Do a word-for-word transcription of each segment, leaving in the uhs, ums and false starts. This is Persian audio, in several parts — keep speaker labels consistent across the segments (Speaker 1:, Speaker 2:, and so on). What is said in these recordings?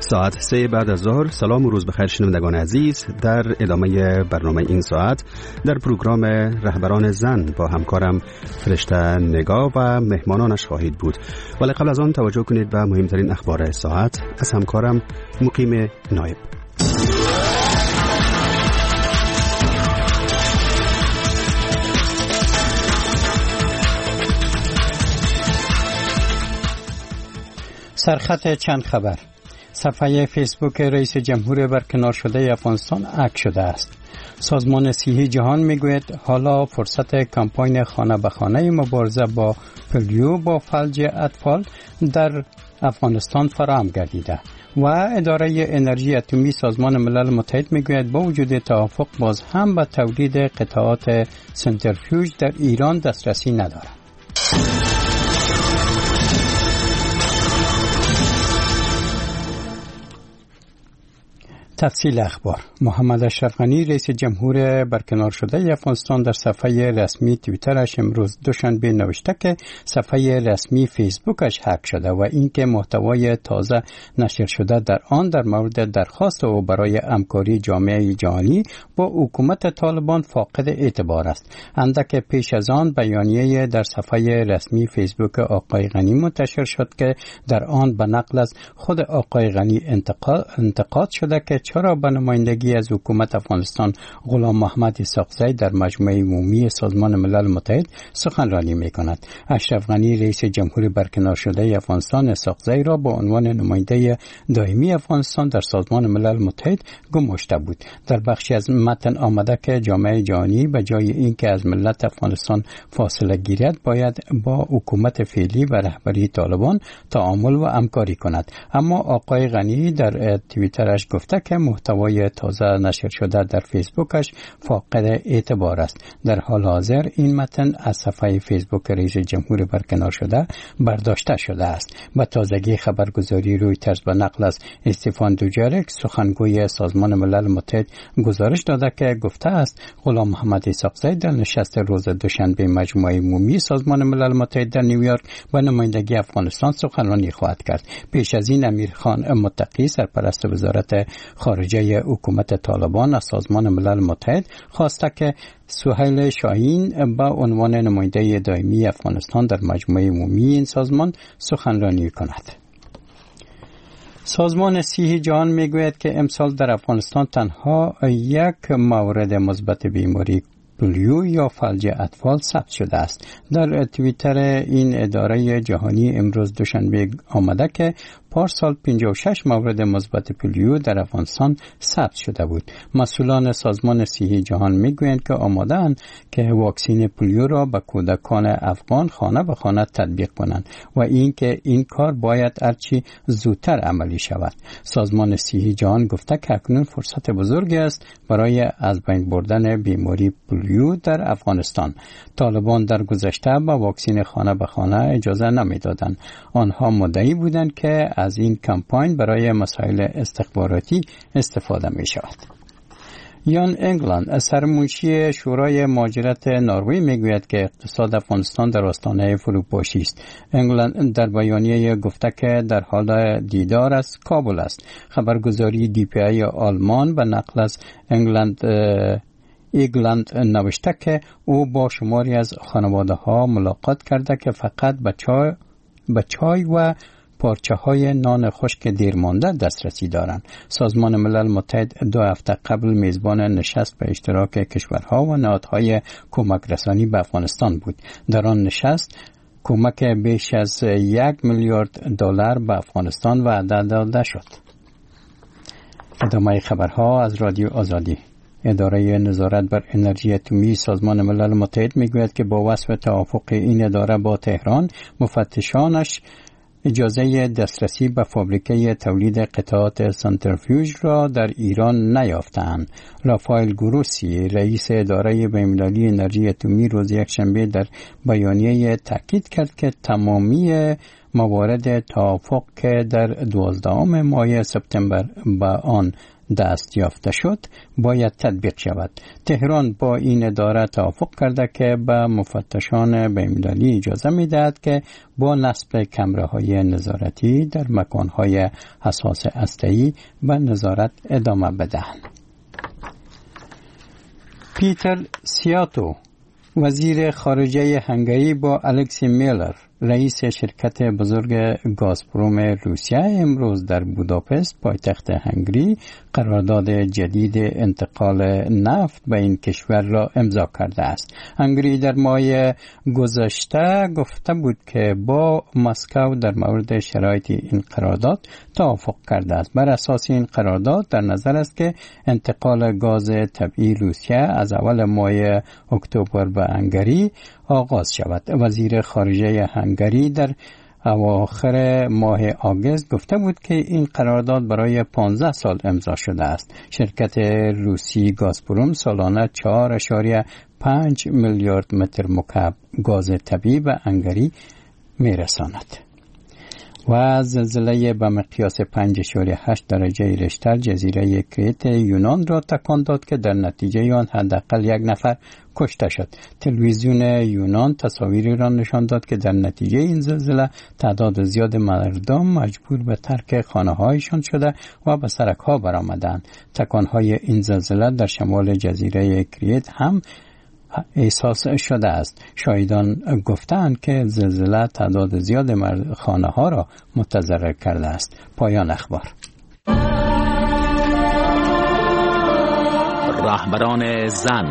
Speaker 1: ساعت سه بعد از ظهر. سلام و روز بخیر شنوندگان عزیز. در ادامه برنامه این ساعت در پروگرام رهبران زن با همکارم فرشته نگاه و مهمانانش خواهید بود، ولی قبل از آن توجه کنید به مهمترین اخبار ساعت از همکارم مقیم نایب.
Speaker 2: سرخط چند خبر. صفحه فیسبوک رئیس جمهور برکنار شده افغانستان هک شده است. سازمان صحی جهان میگوید حالا فرصت کمپاین خانه به خانه مبارزه با پولیو با فلج اطفال در افغانستان فراهم گردیده و اداره انرژی اتمی سازمان ملل متحد میگوید با وجود توافق باز هم به تولید قطعات سنتریفیوژ در ایران دسترسی ندارد. تفصیل اخبار. محمد اشرف غنی رئیس جمهور برکنار شده افغانستان در صفحه رسمی توییترش امروز دوشنبه نوشته که صفحه رسمی فیسبوکش هک شده و اینکه محتوای تازه نشر شده در آن در مورد درخواست او برای همکاری جامعه جهانی با حکومت طالبان فاقد اعتبار است. اندک پیش از آن بیانیه در صفحه رسمی فیسبوک آقای غنی منتشر شد که در آن به نقل از خود آقای غنی انتقاد شده که چرا به نمایندگی از حکومت افغانستان غلام محمد اسحاقزی در مجمع عمومی سازمان ملل متحد سخنرانی می‌کند. اشرف غنی رئیس جمهور برکنار شده افغانستان اسحاقزی را به عنوان نماینده دائمی افغانستان در سازمان ملل متحد گماشته بود. در بخشی از متن آمده که جامعه جهانی به جای اینکه از ملت افغانستان فاصله گیرد باید با حکومت فعلی و رهبری طالبان تعامل و همکاری کند. اما آقای غنی در توییترش گفته که محتوای تازه نشر شده در فیسبوکش فاقد اعتبار است. در حال حاضر این متن از صفحه فیسبوک رئیس جمهور برکنار شده برداشته شده است. به تازگی خبرگزاری رویترز به نقل از استفان دوجارک سخنگوی سازمان ملل متحد گزارش داده که گفته است غلام محمد اسحاقزی در نشست روز دوشنبه مجمع عمومی سازمان ملل متحد در نیویورک با نمایندگی افغانستان سخنرانی خواهد کرد. پیش از این امیرخان متقی سرپرست وزارت خارجه حکومت طالبان از سازمان ملل متحد خواسته که سهیل شاهین با عنوان نماینده دائمی افغانستان در مجمع عمومی این سازمان سخنرانی کند. سازمان صحی جهان میگوید که امسال در افغانستان تنها یک مورد مثبت بیماری پولیو یا فلج اطفال ثبت شده است. در توییتر این اداره جهانی امروز دوشنبه آمده که پارسال پنجاه و شش مورد مثبت پولیو در افغانستان ثبت شده بود. مسئولان سازمان صحی جهان میگویند که آماده‌اند که واکسین پولیو را به کودکان افغان خانه به خانه تطبیق کنند و اینکه این کار باید هرچی زودتر عملی شود. سازمان صحی جهان گفته که اکنون فرصت بزرگی است برای از بین بردن بیماری پولیو در افغانستان. طالبان در گذشته به واکسین خانه به خانه اجازه نمیدادند. آنها مدعی بودند که از این کمپاین برای مسائل استخباراتی استفاده می شود. یان انگلند سرمنشی شورای مهاجرت نروژ میگوید که اقتصاد افغانستان در آستانه فروپاشی است. انگلند در بیانیه گفته که در حال دیدار از کابل است. خبرگزاری دی پی ای آلمان به نقل از انگلند ایگلند نوشته که او با شماری از خانواده ها ملاقات کرده که فقط به چای, به چای و پارچه های نان خشک دیرمانده دسترسی دارند. سازمان ملل متحد دو هفته قبل میزبان نشست به اشتراک کشورها و نهادهای کمک رسانی به افغانستان بود. در آن نشست کمک بیش از یک میلیارد دلار به افغانستان وعده داده شد. ادامه خبرها از رادیو آزادی. اداره نظارت بر انرژی اتمی سازمان ملل متحد میگوید که با وصف توافق این اداره با تهران مفتشانش اجازه دسترسی به فابریکه تولید قطعات سنتریفیوژ را در ایران نیافتند. رافائل گروسی رئیس اداره بین‌المللی انرژی اتمی روز یکشنبه در بیانیه تاکید کرد که تمامی موارد توافق که در دوازدهم ماه سپتامبر به آن دست یافته شد باید تطبیق شود. تهران با این اداره توافق کرده که به مفتشان بین‌المللی اجازه می‌دهد که با نصب کامراهای نظارتی در مکان‌های حساس هسته‌ای به نظارت ادامه بدهند. پیتر سیاتو وزیر خارجه هنگری با الکسی میلر رئیس شرکت بزرگ گازپروم روسیه امروز در بوداپست پایتخت هنگری قرارداد جدید انتقال نفت به این کشور را امضا کرده است. هنگری در ماه گذشته گفته بود که با مسکو در مورد شرایط این قرارداد توافق کرده است. بر اساس این قرارداد در نظر است که انتقال گاز طبیعی روسیه از اول ماه اکتبر به هنگری آغاز شود. وزیر خارجه هنگری در اواخر ماه آگوست گفته بود که این قرارداد برای پانزده سال امضا شده است. شرکت روسی گازپروم سالانه چهار ممیز پنج میلیارد متر مکعب گاز طبیعی به هنگری میرساند. و زلزله به مقیاس پنج ممیز هشت درجه ریشتر جزیره کریت یونان را تکان داد که در نتیجه آن حداقل یک نفر کشته شد. تلویزیون یونان تصاویری را نشان داد که در نتیجه این زلزله تعداد زیاد مردم مجبور به ترک خانه‌هایشان شده و به سرک‌ها برآمدند. تکان‌های این زلزله در شمال جزیره کریت هم احساس شده است. شاهدان گفتند که زلزله تعداد زیاد خانه‌ها را متضرر کرده است. پایان اخبار.
Speaker 3: رهبران زن.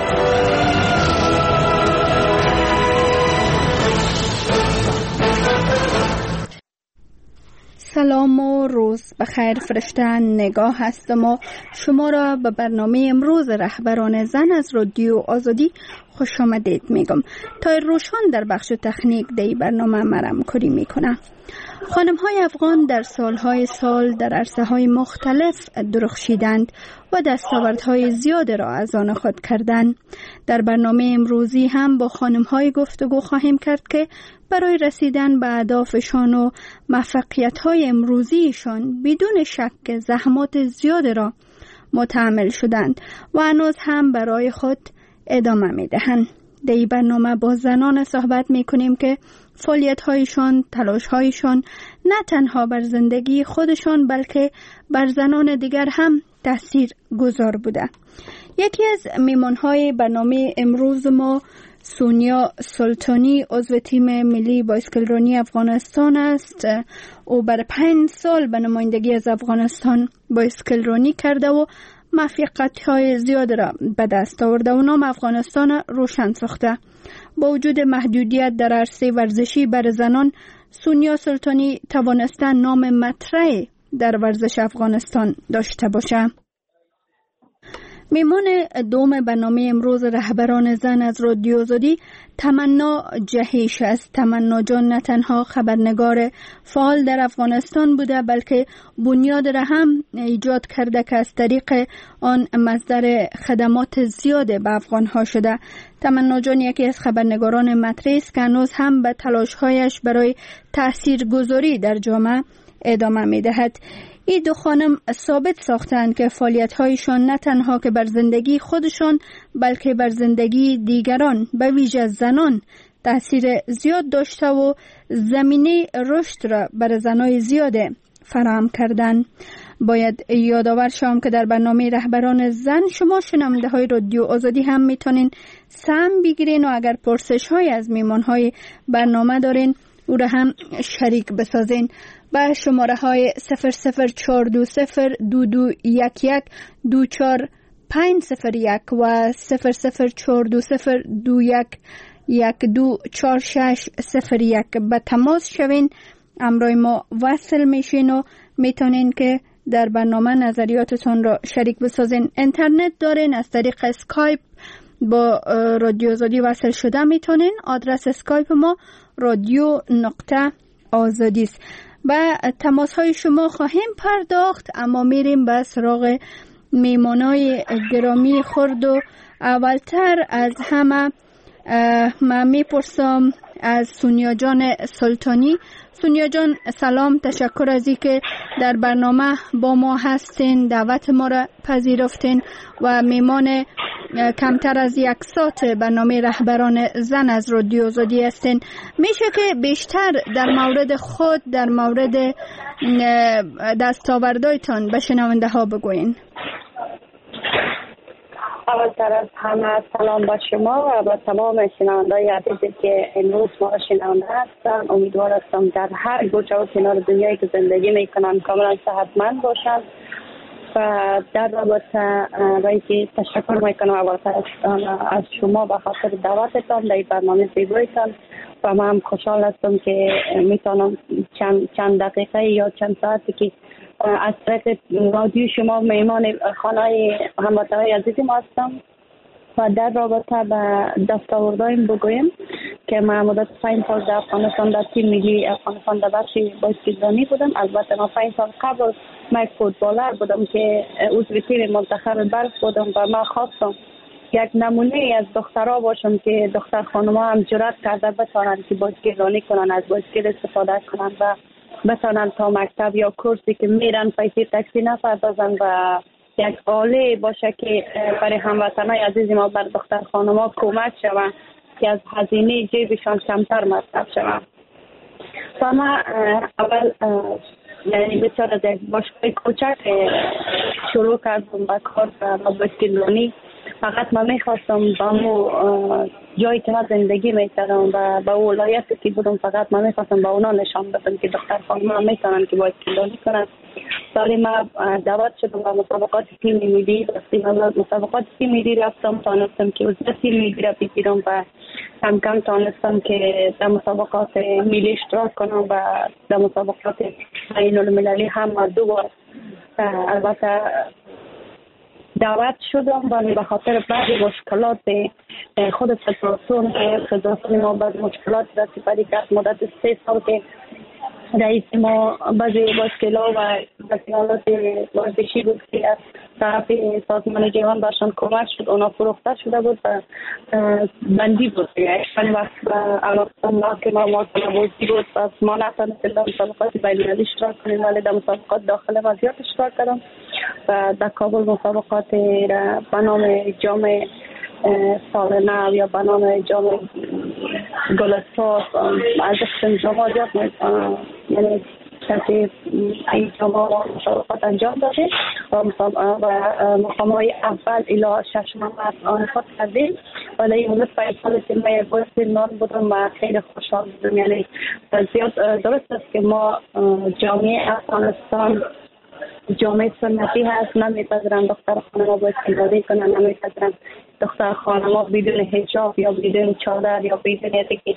Speaker 4: سلام و روز بخیر. فرشته نگاه هستم و شما را به برنامه امروز رهبران زن از رادیو آزادی خوش آمدید میگم. تا روشان در بخش تکنیک دی برنامه مرم کاری میکنه. خانم های افغان در سالهای سال در عرصه های مختلف درخشیدند و دستاوردهای زیاد را از آن خود کردند. در برنامه امروزی هم با خانم های گفتگو خواهیم کرد که برای رسیدن به اهدافشان و موفقیت های امروزیشان بدون شک زحمات زیاد را متحمل شدند و هنوز هم برای خود ادامه می دهند. در این برنامه با زنان صحبت می کنیم که فعالیت هایشان، تلاش هایشان نه تنها بر زندگی خودشان بلکه بر زنان دیگر هم تأثیر گذار بوده. یکی از میمان های برنامه امروز ما سونیا سلطانی عضو تیم ملی بایسکلرانی افغانستان است. او بر پنج سال به نمایندگی از افغانستان بایسکلرانی کرده و موفقیت‌های زیاد را به دست آورده و نام افغانستان روشن ساخته. با وجود محدودیت در عرصه ورزشی بر زنان، سونیا سلطانی توانسته نام مطرح در ورزش افغانستان داشته باشد. میمان دوم برنامه امروز رهبران زن از رادیو آزادی تمنا جهیش است. تمنا جان نه تنها خبرنگار فعال در افغانستان بوده بلکه بنیاد را هم ایجاد کرده که از طریق آن مصدر خدمات زیاد به افغانها شده. تمنا جان یکی از خبرنگاران مطرح است که هنوز هم به تلاش‌هایش برای تاثیرگذاری در جامعه ادامه می‌دهد. این دو خانم ثابت ساختند که فعالیت‌هایشان نه تنها که بر زندگی خودشان بلکه بر زندگی دیگران به ویژه زنان تأثیر زیاد داشته و زمینه رشد را بر زنای زیاد فراهم کردند. باید یادآور شوم که در برنامه رهبران زن شما شنونده های رادیو آزادی هم میتونین سهم بگیرین و اگر پرسش های از میمان های برنامه دارین او را هم شریک بسازین. با شماره های صفر صفر چهار دو صفر دو دو یک یک دو چهار پنج صفر یک و صفر صفر چهار دو صفر دو یک یک دو چهار شش صفر یک به تماس شوین. امروی ما وصل میشین و میتونین که در برنامه نظریاتتون را شریک بسازین. اینترنت دارین، از طریق اسکایپ با رادیو آزادی وصل شده میتونین. آدرس اسکایپ ما رادیو نقطه آزادی است. با تماس های شما خواهیم پرداخت، اما میریم به سراغ میمانای گرامی خورد و اولتر از همه من میپرسم از سونیا جان سلطانی. سونیا جان سلام، تشکر از اینکه در برنامه با ما هستین، دعوت ما را پذیرفتین و میمان کمتر از یک ساعت برنامه رهبران زن از رادیو آزادی هستین. میشه که بیشتر در مورد خود، در مورد دستاوردهایتان به شنونده ها بگوین؟
Speaker 5: اولتر از همه سلام با شما و با تمام شنونده‌های عزیزی که امروز ما شنونده هستن. امیدوار هستم در هر گوشه و کنار دنیایی که زندگی میکنن کاملا صحتمند باشن و در رابطه با اینکه تشکر میکنم اولتر از شما به خاطر دعوتتان در برنامه زیبایتان و من خوشحال هستم که میتونم چند چند دقیقه یا چند ساعتی که از طریق رادیو شما میمان خانه هموطنان عزیزی ما هستم و در رابطه به دستاوردهایم بگویم که من مدت پنج سال در افغانستان در تیم ملی افغانستان در بخش بازیکنی بودم. البته من پنج سال قبل من فوتبالر بودم که عضو تیم منتخب بلخ بودم و من خواستم یک نمونه از دخترها باشم که دختر خانم‌ها هم جرأت کرده بتوانند که بازیکنی کنن، از بازیکن استفاده کنن و بتوانند تا مکتب یا کورسی که میرن پیسه تاکسی نپردازن و یک آله باشه که برای هموطنان عزیز ما بر دختر خانم‌ها کمک شود که از هزینه جیبشان کمتر مصرف شود. و من اول یعنی بسیار از یک باشگاه کوچک شروع کردم به کار و بازیکنی. فقط من میخواستم با مو جایی که من زندگی میکردم و با ولایتی که بودم فقط من میخواستم با اونا نشان بدم که دختر خانم هم میتونن که بازیکنی کنن. ولی من دعوت شدم به مسابقات تیم ملی. وقتی من مسابقات تیم ملی رفتم تانستم که عضو تیم ملی را بگیرم و کم کم تانستم که در مسابقات ملی اشتراک کنم و در مسابقات بین المللی هم دو بار البته دعوت شدم ولی به خاطر بعضی مشکلات خود فدراسیون فدراسیون ما بعضی مشکلات را سپری کرد. مدت سه سال که رئیس ما بعضی مشکلات و مشکلات ورزشی بود که از طرف سازمان جوان برشان کمک شد، اونا فروخته شده بود و بندی بود. یعنی وقت ما که ما موافقه بودی بود و ما نتونستیم در مسابقات بین‌المللی اشتراک کنیم ولی در مسابقات داخل ما زیاد اشتراک کردم و در کابل مسابقات را به نام جام سال نو یا به نام جام گلستاس از جام زیاد یعنی کسی این جام مسابقات انجام داده و مقام‌های اول الی شش ماه آن خود کردیم. ولی این مدت پنج سال که من یک بازیکن بودم و خیلی خوشحال بودم. یعنی زیاد درست است که ما جامعه افغانستان جامعه سنتی هست، نمیپذیرن دختر خانم‌ها بازیکنی کنن، نمیپذیرن دختر خانم‌ها بدون حجاب یا بدون چادر یا بدون اینکه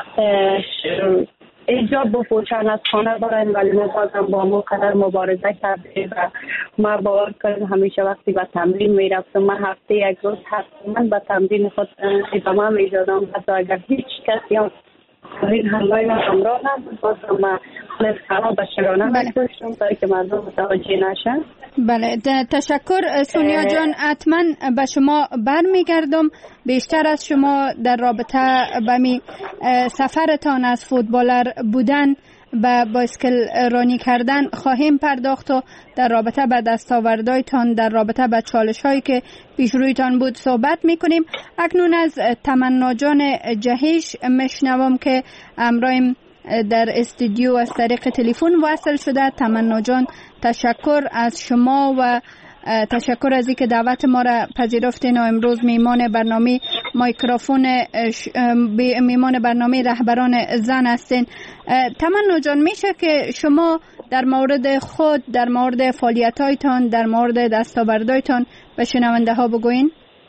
Speaker 5: حجاب بپوشن از خانه برن. ولی ما بازم با ما قدر مبارزه کردیم و ما باور کردیم همیشه وقتی به تمرین میرفتم من هفته یک روز حتما به تمرین خود ادامه میدادم حتی اگر هیچ کسی هم این همراه من همراه نبود بازم من خالص خراب به شرانه می‌داشتم تا که مردم متوجه نشن.
Speaker 4: بله تشکر سونیا جان، حتما به شما برمیگردم. بیشتر از شما در رابطه با می سفرتان از فوتبالر بودن به بایسکل رانی کردن خواهیم پرداخت و در رابطه به دستاوردهایتان، در رابطه به چالش‌هایی که پیش رویتان بود صحبت می‌کنیم. اکنون از تمنا جان جهیش میشنوم که امروز در استودیو از طریق تلفن وصل شده. تمنا جان تشکر از شما و تشکر از اینکه دعوت ما را پذیرفتین و امروز میمان برنامه مایکروفون میمان برنامه رهبران زن هستین. تمنا جان، میشه که شما در مورد خود، در مورد فعالیت‌هایتان، در مورد دستاوردهایتان به شنونده ها بگوین؟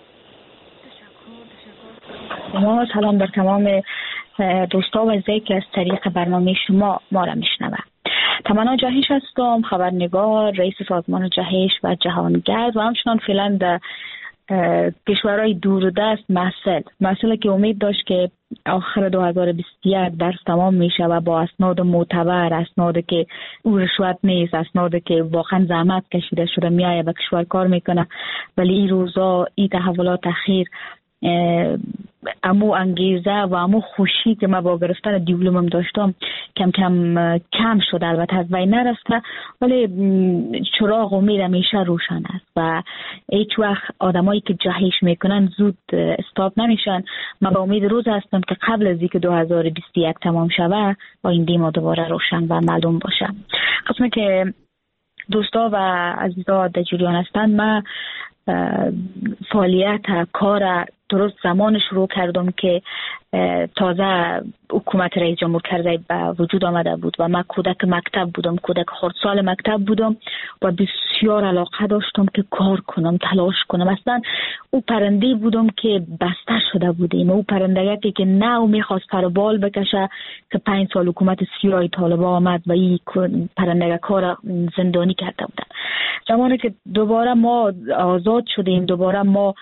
Speaker 6: ما سلام بر تمام دوستا و عزیزایی که از طریق برنامه شما ما را میشنوند. تمنا جهیش هستم، خبرنگار، رئیس سازمان جهیش و جهانگرد و همچنان فعلا در کشورهای دور و دست محصل محصل که امید داشت که آخر دو هزار و بیست و یک درس تمام میشه و با اسناد معتبر، اسناد که او رشوت نیست، اسناد که واقعا زحمت کشیده شده میایه و کشور کار میکنه. ولی این روزا این تحولات اخیر امو انگیزه و امو خوشی که ما با گرفتن دیپلمم داشتم کم کم کم شد. البته از بین نرفته، ولی چراغ امید همیشه روشن است و هیچ وقت آدمایی که جهش میکنن زود استاپ نمیشن. من با امید روز هستم که قبل از اینکه دو هزار و بیست و یک تمام شوه با این دیما دوباره روشن و معلوم باشه. قسمی که دوستا و عزیزا در جریان هستند، من فعالیت کار درست زمان شروع کردم که تازه حکومت رئیس جمهور کرزی به وجود آمده بود و من کودک مکتب بودم، کودک خردسال مکتب بودم و بسیار علاقه داشتم که کار کنم، تلاش کنم. اصلا او پرنده بودم که بسته شده بودیم، او پرندگی که نه او میخواست پر بال بکشه که پنج سال حکومت سیاه طالبان آمد و این پرندگی کار زندانی کرده بودن. زمانی که دوباره ما آزاد شدیم، دوباره ما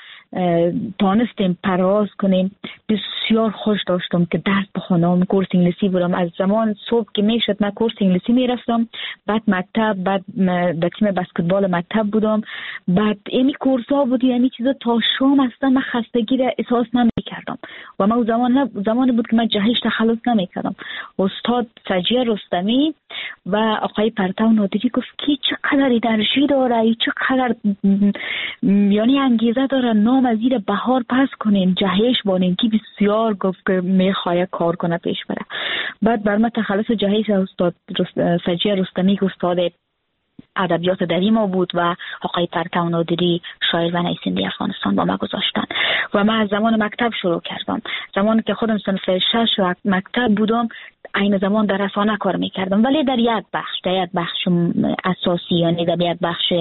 Speaker 6: تانستیم پرواز کنیم، بسیار خوش داشتم که درس بخونم، کورس انگلیسی بودم. از زمان صبح که میشد من کورس انگلیسی میرفتم، بعد مکتب، بعد در تیم بسکتبال مکتب بودم، بعد اینی کورس ها بود، یعنی چیزا تا شام اصلا من خستگی را احساس نمیکردم و من زمان زمانی بود که من جهش تخلص نمیکردم. استاد سجیه رستمی و آقای پرتو نادری گفت که چقدر انرژی داره، چقدر یعنی انگیزه داره، نام از زیر بهار پس کنین، جهش بانین که بسیار گفت که میخواه کار کنه پیش بره. بعد بر من تخلص جهش استاد سجیه رستمی که استاد ادبیات دری ما بود و آقای پرتو نادری شاعر و نویسنده افغانستان با ما گذاشتن و من از زمان مکتب شروع کردم. زمانی که خودم صنف شش و مکتب بودم، این زمان در رسانه کار میکردم، ولی در یک بخش در یک بخش اساسی، یعنی در یک بخش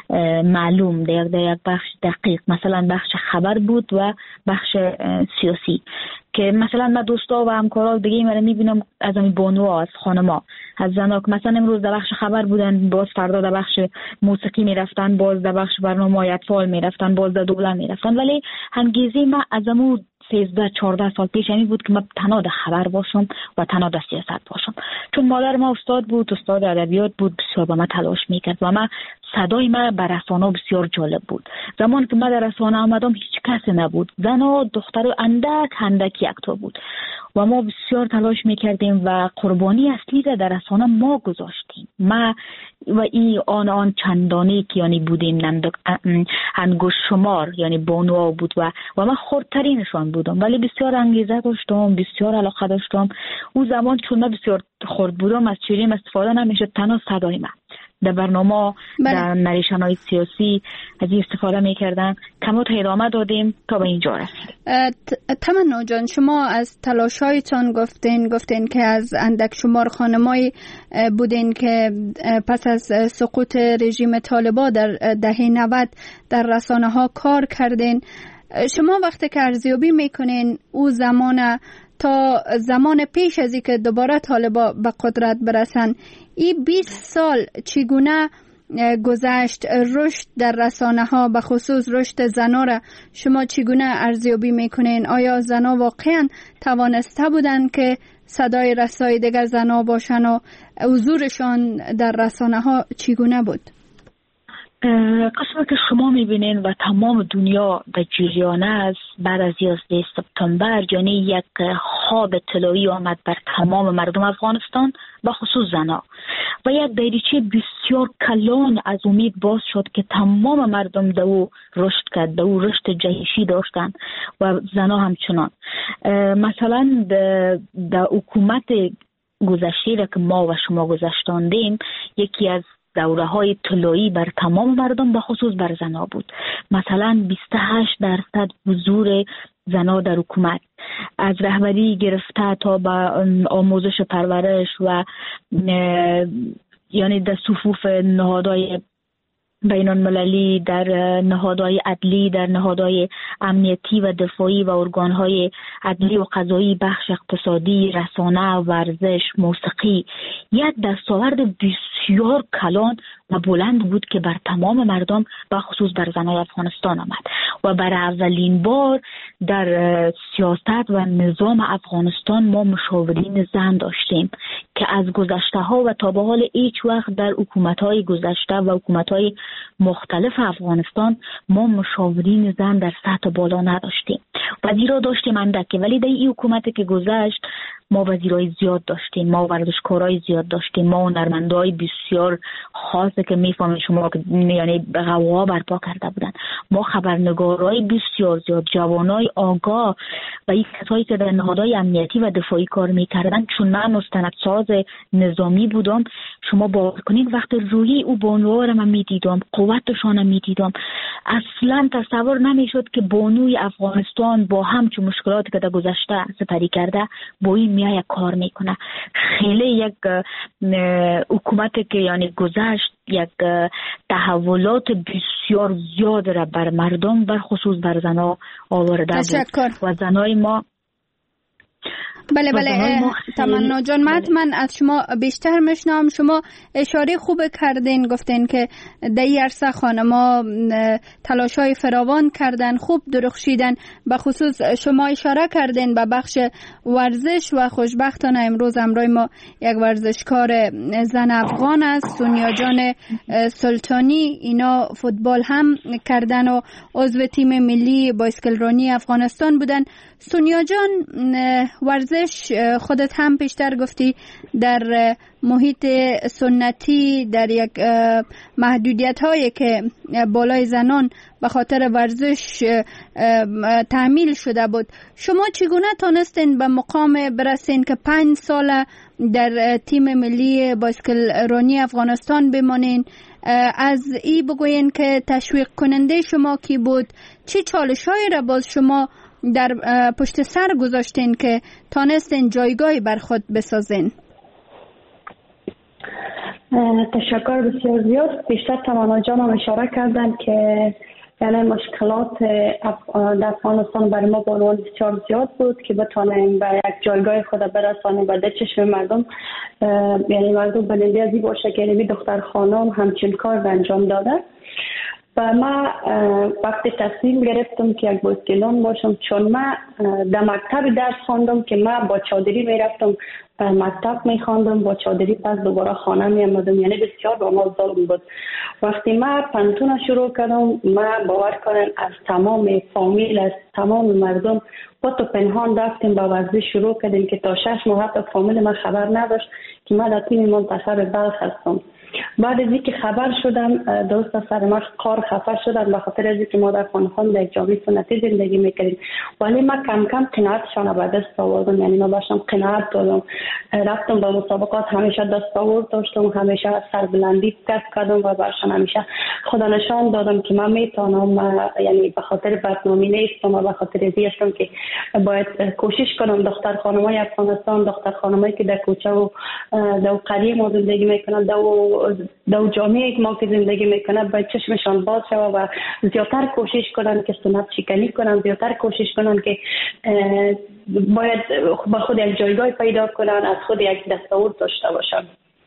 Speaker 6: معلوم، در, در یک بخش دقیق. مثلا بخش خبر بود و بخش سیاسی که مثلا من دوستا و همکارا دیگه میرم میبینم از این بانوها، از خانما، از زنا که مثلا امروز در بخش خبر بودن، باز فردا در بخش موسیقی میرفتن، باز در بخش برنامه اطفال میرفتن، باز در دوبلن میرفتن. ولی انگیزه من از امو سیزده چهارده سال پیش این بود که من تنها در خبر باشم و تنها در سیاست باشم، چون مادر ما استاد بود، استاد ادبیات بود، بسیار با من تلاش میکرد و من صدای من بر رسانه بسیار جالب بود. زمان که من در رسانه آمدم هیچ کس نبود، زن و دختر و اندک اندک یک تا بود و ما بسیار تلاش میکردیم و قربانی اصلی را در رسانه ما گذاشتیم. ما و این آن آن چندانی که یعنی بودیم انگشت شمار، یعنی بانوها بود و و من خردترینشان بودم، ولی بسیار انگیزه داشتم، بسیار علاقه داشتم. اون زمان چون من بسیار خرد بودم از چیریم استفاده نمیشد، تنها صدای من در برنامه در نریشن‌های سیاسی از این استفاده میکردن. کموت ادامه دادیم تا به اینجا رسید.
Speaker 4: تمنا جان، شما از تلاش‌هایتان گفتین گفتین که از اندک شمار خانمایی بودین که پس از سقوط رژیم طالبان در دهه نود در رسانه ها کار کردین. شما وقتی که ارزیابی میکنین او زمان تا زمان پیش از اینکه دوباره طالبا به قدرت برسن، این بیست سال چگونه گذشت؟ رشد در رسانه ها به خصوص رشد زنا را شما چگونه ارزیابی میکنین؟ آیا زنا واقعا توانسته بودن که صدای رسای دیگر زنا باشن و حضورشان در رسانه ها چگونه بود؟
Speaker 6: قسمه که شما میبینین و تمام دنیا در جریان است، بعد از یازده سپتامبر یعنی یک خواب طلایی آمد بر تمام مردم افغانستان و خصوص زنا و یک دریچه بسیار کلان از امید باز شد که تمام مردم دو رشد کرد، دو رشد جهشی داشتن و زنا همچنان. مثلا در حکومت گذشته را که ما و شما گذشتاندیم، یکی از دوره های طلایی بر تمام مردم به خصوص بر زنا بود. مثلا بیست و هشت درصد حضور زنا در حکومت، از رهبری گرفته تا به آموزش پرورش و یعنی در صفوف نهادهای بین المللی، در نهادهای عدلی، در نهادهای امنیتی و دفاعی و ارگانهای عدلی و قضایی، بخش اقتصادی، رسانه، ورزش، موسیقی، یک دستاورد بسیار کلان و بلند بود که بر تمام مردم و خصوص بر زنای افغانستان آمد و بر اولین بار در سیاست و نظام افغانستان ما مشاورین زن داشتیم که از گذشته ها و تا به حال هیچ وقت در حکومت های گذشته و حکومت های مختلف افغانستان ما مشاورین زن در سطح بالا نداشتیم. وزیرا داشتیم اندکی، ولی در این حکومت که گذشت ما وزیرای زیاد داشتیم، ما ورزشکارای زیاد داشتیم، ما هنرمندای بسیار خاصه که میفهمید شما که یعنی غوغا برپا کرده بودن، ما خبرنگارای بسیار زیاد، جوانای آگاه و این کسایی که در نهادهای امنیتی و دفاعی کار میکردن. چون من مستندساز نظامی بودم، شما باور کنید وقت روی او بانوها را من میدیدم، قوتشان میدیدم، اصلا تصور نمیشد که بانوی افغانستان با همچون مشکلاتی که در گذشته سپری کرده با این میای کار میکنه. خیلی یک حکومتی که یعنی گذشت یک تحولات بسیار زیاد را بر مردم بر خصوص بر زنها آورده بود و زنای ما.
Speaker 4: بله بله تمنا جان، من از شما بیشتر میشنم. شما اشاره خوب کردین، گفتین که در این عرصه خانما تلاشای فراوان کردن، خوب درخشیدن. به خصوص شما اشاره کردین به بخش ورزش و خوشبختانه امروز همراه ما یک ورزشکار زن افغان است، سونیا جان سلطانی. اینا فوتبال هم کردن و عضو تیم ملی بایسکلرانی افغانستان بودن. سونیا جان، ورزش خودت هم پیشتر گفتی در محیط سنتی، در یک محدودیت هایی که بالای زنان به خاطر ورزش تعمیل شده بود، شما چگونه تانستین به مقام برسین که پنج سال در تیم ملی بایسکلرانی افغانستان بمانین؟ از ای بگوین که تشویق کننده شما کی بود؟ چی چالش‌هایی را باز شما در پشت سر گذاشتین که تانستین جایگاهی بر خود بسازین؟
Speaker 5: تشکر بسیار زیاد. بیشتر تمنا جانم اشاره کردن که یعنی مشکلات در افغانستان برای ما بانوان بسیار زیاد بود که بتانیم به یک جایگاه خود برسانیم و در چشم مردم، یعنی مردم بلندی از این باشه که یعنی دختر خانم همچین کار انجام داده. و ما وقتی تصمیم گرفتم که یک بایسکلان باشم، چون من در مکتب درس خواندم که من با چادری میرفتم مکتب میخواندم، با چادری پس دوباره خانه میامدم، یعنی بسیار با ما ظلم بود. وقتی من پنتون شروع کردم، من باور کنن از تمام فامیل، از تمام مردم خود و پنهان رفتیم با ورزش شروع کردیم که تا شش ماه حتی فامیل من خبر نداشت که من در تیم منتخب بلخ هستم. بعد از اینکه خبر شدم، دوست سر ما کار خفه شدن به خاطر از اینکه ما در افغانستان در جامعه سنتی زندگی میکردیم، ولی ما کم کم قناعتشان به دست آوردم. یعنی ما باشم قناعت دادم، رفتم به مسابقات، همیشه دست آورد داشتم، همیشه سربلندی کسب کردم و برشان همیشه خدا نشان دادم که من میتونم. یعنی به خاطر بدنامی نیستم و به خاطر ازی هستم که باید کوشش کنم دختر خانمای افغانستان، دختر خانمایی که در کوچه و در قریه ما زندگی میکنن، در در جامعه که ما که زندگی میکنه باید چشمشان باز شود و زیادتر کوشش کنن که سنت شکنی کنن، زیادتر کوشش کنن که باید با خود یک جایگاه پیدا کنن، از خود یک دستاورد داشته باشن.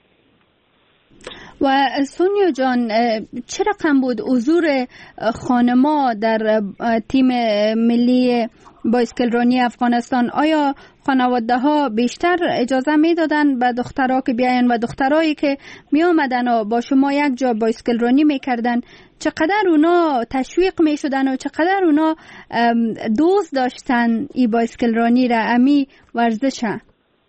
Speaker 4: و سونیا جان، چه رقم بود حضور خانما در تیم ملی بایسکلرانی افغانستان؟ آیا خانواده ها بیشتر اجازه می دادن به دخترها که بیاین و دخترایی که می آمدن و با شما یک جا بایسکلرانی می کردن چقدر اونا تشویق می شدن و چقدر اونا دوست داشتن ای بایسکلرانی را، امی ورزشه؟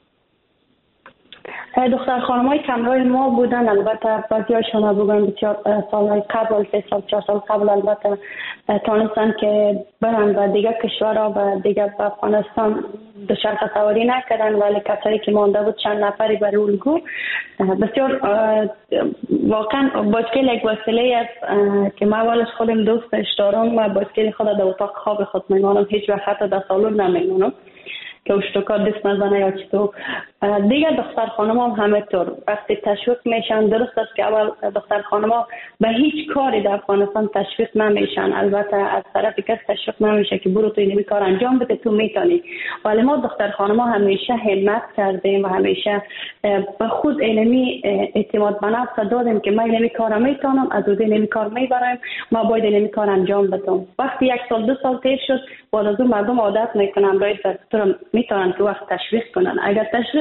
Speaker 5: دختر خانمای کمرای ما بودن، البته بعضیاشون بودن بسیار سال قبل، سه سال چهار سال قبل البته تانستن که برن و دیگه کشورها و دیگه به افغانستان دوچرخه سواری نکردن، ولی کسایی که مانده بود چند نفری بر الگو بسیار واقعا بایسکل یک وسیله است که من اولش خودم دوستش دارم و بایسکل خود در اتاق خواب خود میمانم، هیچ وقت حتی در سالن نمیمانم که اشتکار دست نزنه یا چی. تو دیگر دختر خانم هم همه طور وقتی تشویق میشن، درست است که اول دختر خانم ها به هیچ کاری در افغانستان تشویق نمیشن، البته از طرف کس تشویق نمیشه که برو تو این کار انجام بده تو میتونی، ولی ما دختر خانم ها همیشه همت کردیم و همیشه به خود علمی اعتماد به نفس دادیم که من این کار میتونم، از اون این کار میبرم، ما باید این کار انجام بدم. وقتی یک سال دو سال تیر شد، بعد از اون مردم عادت میکنن، باید میتونن که وقت تشویق کنن. اگر تشویق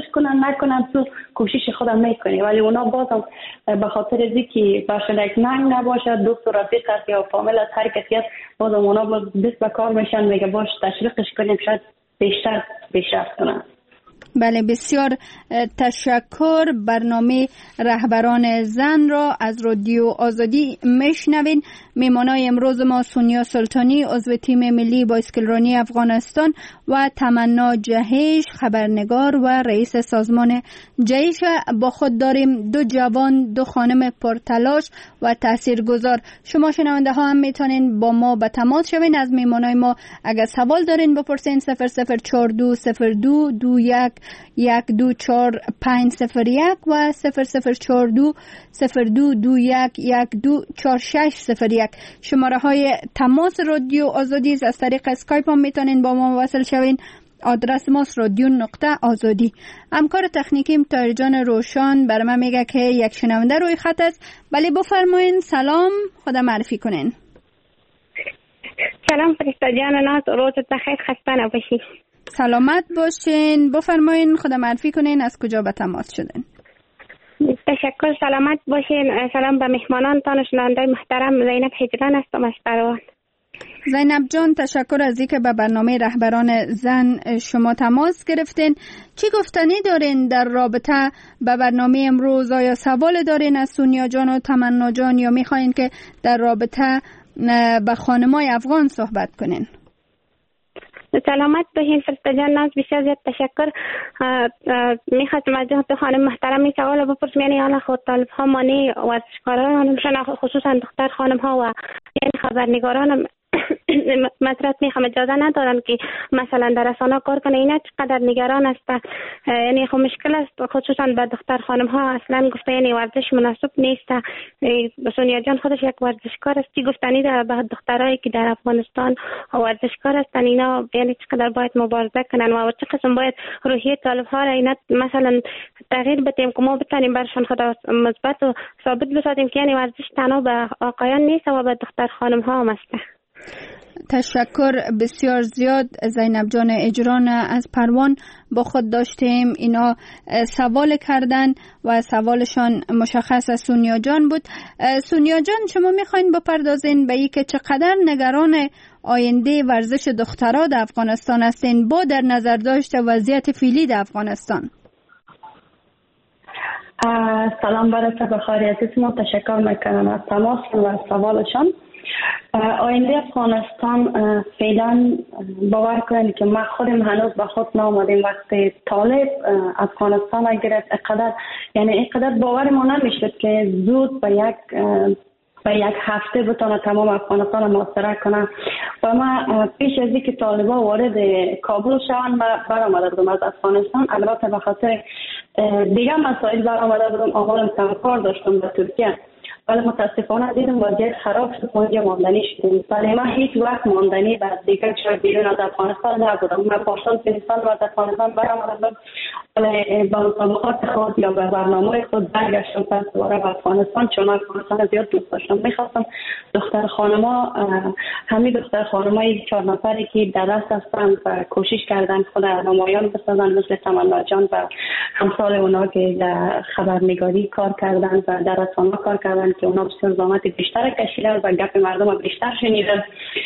Speaker 5: کنن نکنن تو کوشش خودم میکنی، ولی اونا بازم به خاطر از اینکه برشون یک ننگ نباشه، دوست و رفیق هست یا فامیل از هر کسی هست، بازم اونا باز دست به کار میشن، میگه باش تشویقش کنیم شاید بیشتر پیشرفت کنن.
Speaker 4: بله بسیار تشکر. برنامه رهبران زن را از رادیو آزادی میشنوین. میمانای امروز ما سونیا سلطانی عضو تیم ملی بایسکلرانی افغانستان و تمنا جهیش خبرنگار و رئیس سازمان جهیش با خود داریم. دو جوان، دو خانم پرتلاش و تاثیرگذار. شما شنونده ها هم میتونین با ما به تماس شوین. از میمانای ما اگر سوال دارین بپرسین. صفر صفر چهار دو صفر دو دو یک یک دو چهار پنج صفر یک و صفر صفر چهار دو صفر دو دو یک یک دو چهار شش صفر یک. شماره های تماس رادیو آزادی از طریق اسکایپ هم میتونین با ما وصل شوین. آدرس ماست رادیو نقطه آزادی. همکار تکنیکیم طاهر جان روشن برای من میگه که یک شنونده روی خط است. بله بفرمایین. سلام، خدا معرفی کنین.
Speaker 7: سلام فرشته جان ناز، روزت بخیر، خسته نباشی.
Speaker 4: سلامت باشین. بفرمایین خدا معرفی کنین، از کجا به تماس شدین؟
Speaker 7: تشکر، سلامت باشین. سلام به مهمانانتان و شنونده محترم. زینب هجران هستم از قروان.
Speaker 4: زینب جان تشکر از اینکه به برنامه رهبران زن شما تماس گرفتین. چی گفتنی دارین در رابطه به برنامه امروز؟ آیا سوال دارین از سونیا جان و تمنا جان یا میخواین که در رابطه به خانمای افغان صحبت کنین؟
Speaker 7: سلامت باشین فرشته جان ناز، بسیار زیاد تشکر. میخواستم از جهت خانم محترم این سوال بپرسم، یعنی حالا خود طالب ها مانی ورزشکاران خصوصا دختر خانم ها و یعنی خبرنگاران مطرح میخوام اجازه ندارن که مثلا در رسانه کار کنه، اینا چقدر نگران است، یعنی خب مشکل است خصوصا به دختر خانم ها. اصلا گفته یعنی ورزش مناسب نیست. سونیا جان خودش یک ورزشکار است، چی گفتنی در به دخترایی که در افغانستان ورزشکار هستن، اینا یعنی چقدر باید مبارزه کنن و چه قسم باید روحیه طالب ها را اینا مثلا تغییر بدیم که ما بتونیم برشان خدا مثبت و ثابت بسازیم که یعنی ورزش تنها به آقایان نیست و به دختر خانم ها هم است.
Speaker 4: تشکر بسیار زیاد. زینب جان اجران از پروان با خود داشتیم، اینا سوال کردن و سوالشان مشخص از سونیا جان بود. سونیا جان شما میخواین بپردازین به اینکه چقدر نگران آینده ورزش دخترها در افغانستان هستین با در نظر داشت وضعیت فعلی در افغانستان؟
Speaker 5: سلام برای بخاری عزیزم، تشکر میکنم از تماس و سوالشان. آینده افغانستان فعلا باور کنید که ما خودم هنوز به خود نامدیم. وقتی طالب افغانستان گرفت اقدر یعنی اینقدر باور ما نمیشد که زود به یک به یک هفته بتونه تمام افغانستان محاصره کنه و ما پیش از اینکه طالبان وارد کابل شوند ما برآمده بودم از افغانستان. البته به خاطر دیگه مسائل برآمده بودم، آمالم کار داشتم به ترکیه، ولی متاسفانه دیدم وضعیت خراب شد، اونجا ماندنی شدیم. ولی من هیچ وقت ماندنی بعد دیگه چرا بیرون از افغانستان نبودم. من پارسال پنج سال از افغانستان برآمدم، ولی با مسابقات خود یا به برنامه خود برگشتم پس دوباره به افغانستان، چون افغانستان زیاد دوست داشتم. میخواستم دختر خانما همین دختر خانمای چهار نفری که در دست هستند و کوشش کردن خود نمایان بسازن مثل تمنا جان و همسال اونا که در خبرنگاری کار کردن و در رسانه کار کردن که اونا بسیار زحمت بیشتر کشیدن و گپ مردم بیشتر شنیدن.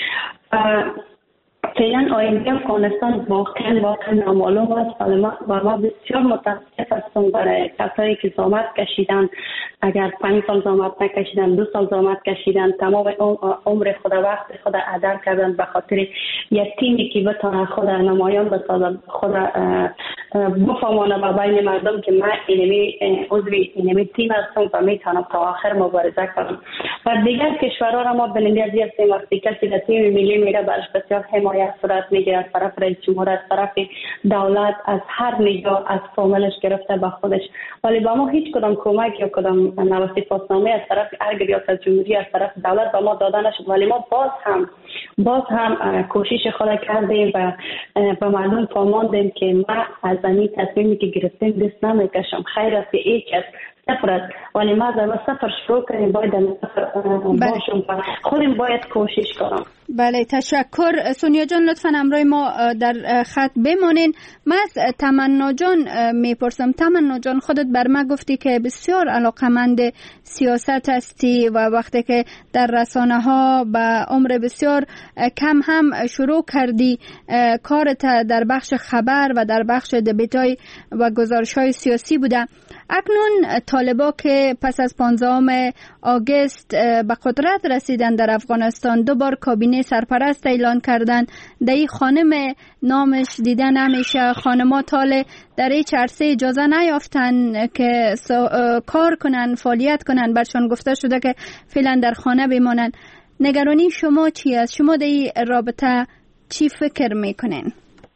Speaker 5: فعلا آینده افغانستان واقعا واقعا نامعلوم است و ما بسیار متاسف هستم برای کسایی که زحمت کشیدن. اگر پنج سال زحمت نکشیدن، دو سال زحمت کشیدن، تمام عمر خود وقت خود هدر کردن به خاطر یک تیمی که بتونه خود نمایان بسازن، خود بفهمانه به بین مردم که من اینمی عضوی اینمی تیم هستم و میتونم تا آخر مبارزه کنم. و دیگر کشورها را ما بلندیازی هستیم. وقتی کسی در تیم ملی میره برش بسیار حمایت صورت میگیره از طرف رئیس جمهور، از طرف دولت، از هر نگاه، از فامیلش گرفته به خودش، ولی با ما هیچ کدام کمک یا کدام نوستی پاسنامه از طرف هر ریاست جمهوری از طرف دولت به ما داده نشد. ولی ما باز هم باز هم کوشش خود کردیم و به مردم فهماندیم که ما از این تصمیمی که گرفتیم دست نمیکشم. خیر است که هیچ کس صفر است، ولی ما در صفر شروع کنیم، باید در صفر باشم و خودم باید کوشش کنم.
Speaker 4: بله تشکر. سونیا جان لطفاً همراه ما در خط بمانین. من از تمنا جان میپرسم. تمنا جان خودت بر من گفتی که بسیار علاقمند سیاست هستی و وقتی که در رسانه ها به عمر بسیار کم هم شروع کردی کارت در بخش خبر و در بخش دبیتای و گزارش های سیاسی بوده. اکنون طالبا که پس از پانزدهم آگوست به قدرت رسیدن در افغانستان دوبار کابینه سرپرست اعلان کردن. در این خانم نامش دیده نمیشه. خانما تال در این عرصه اجازه نیافتن که کار کنن، فعالیت کنن. برشان گفته شده که فعلا در خانه بمانن. نگرانی شما چی است؟ شما در این رابطه چی فکر میکنین؟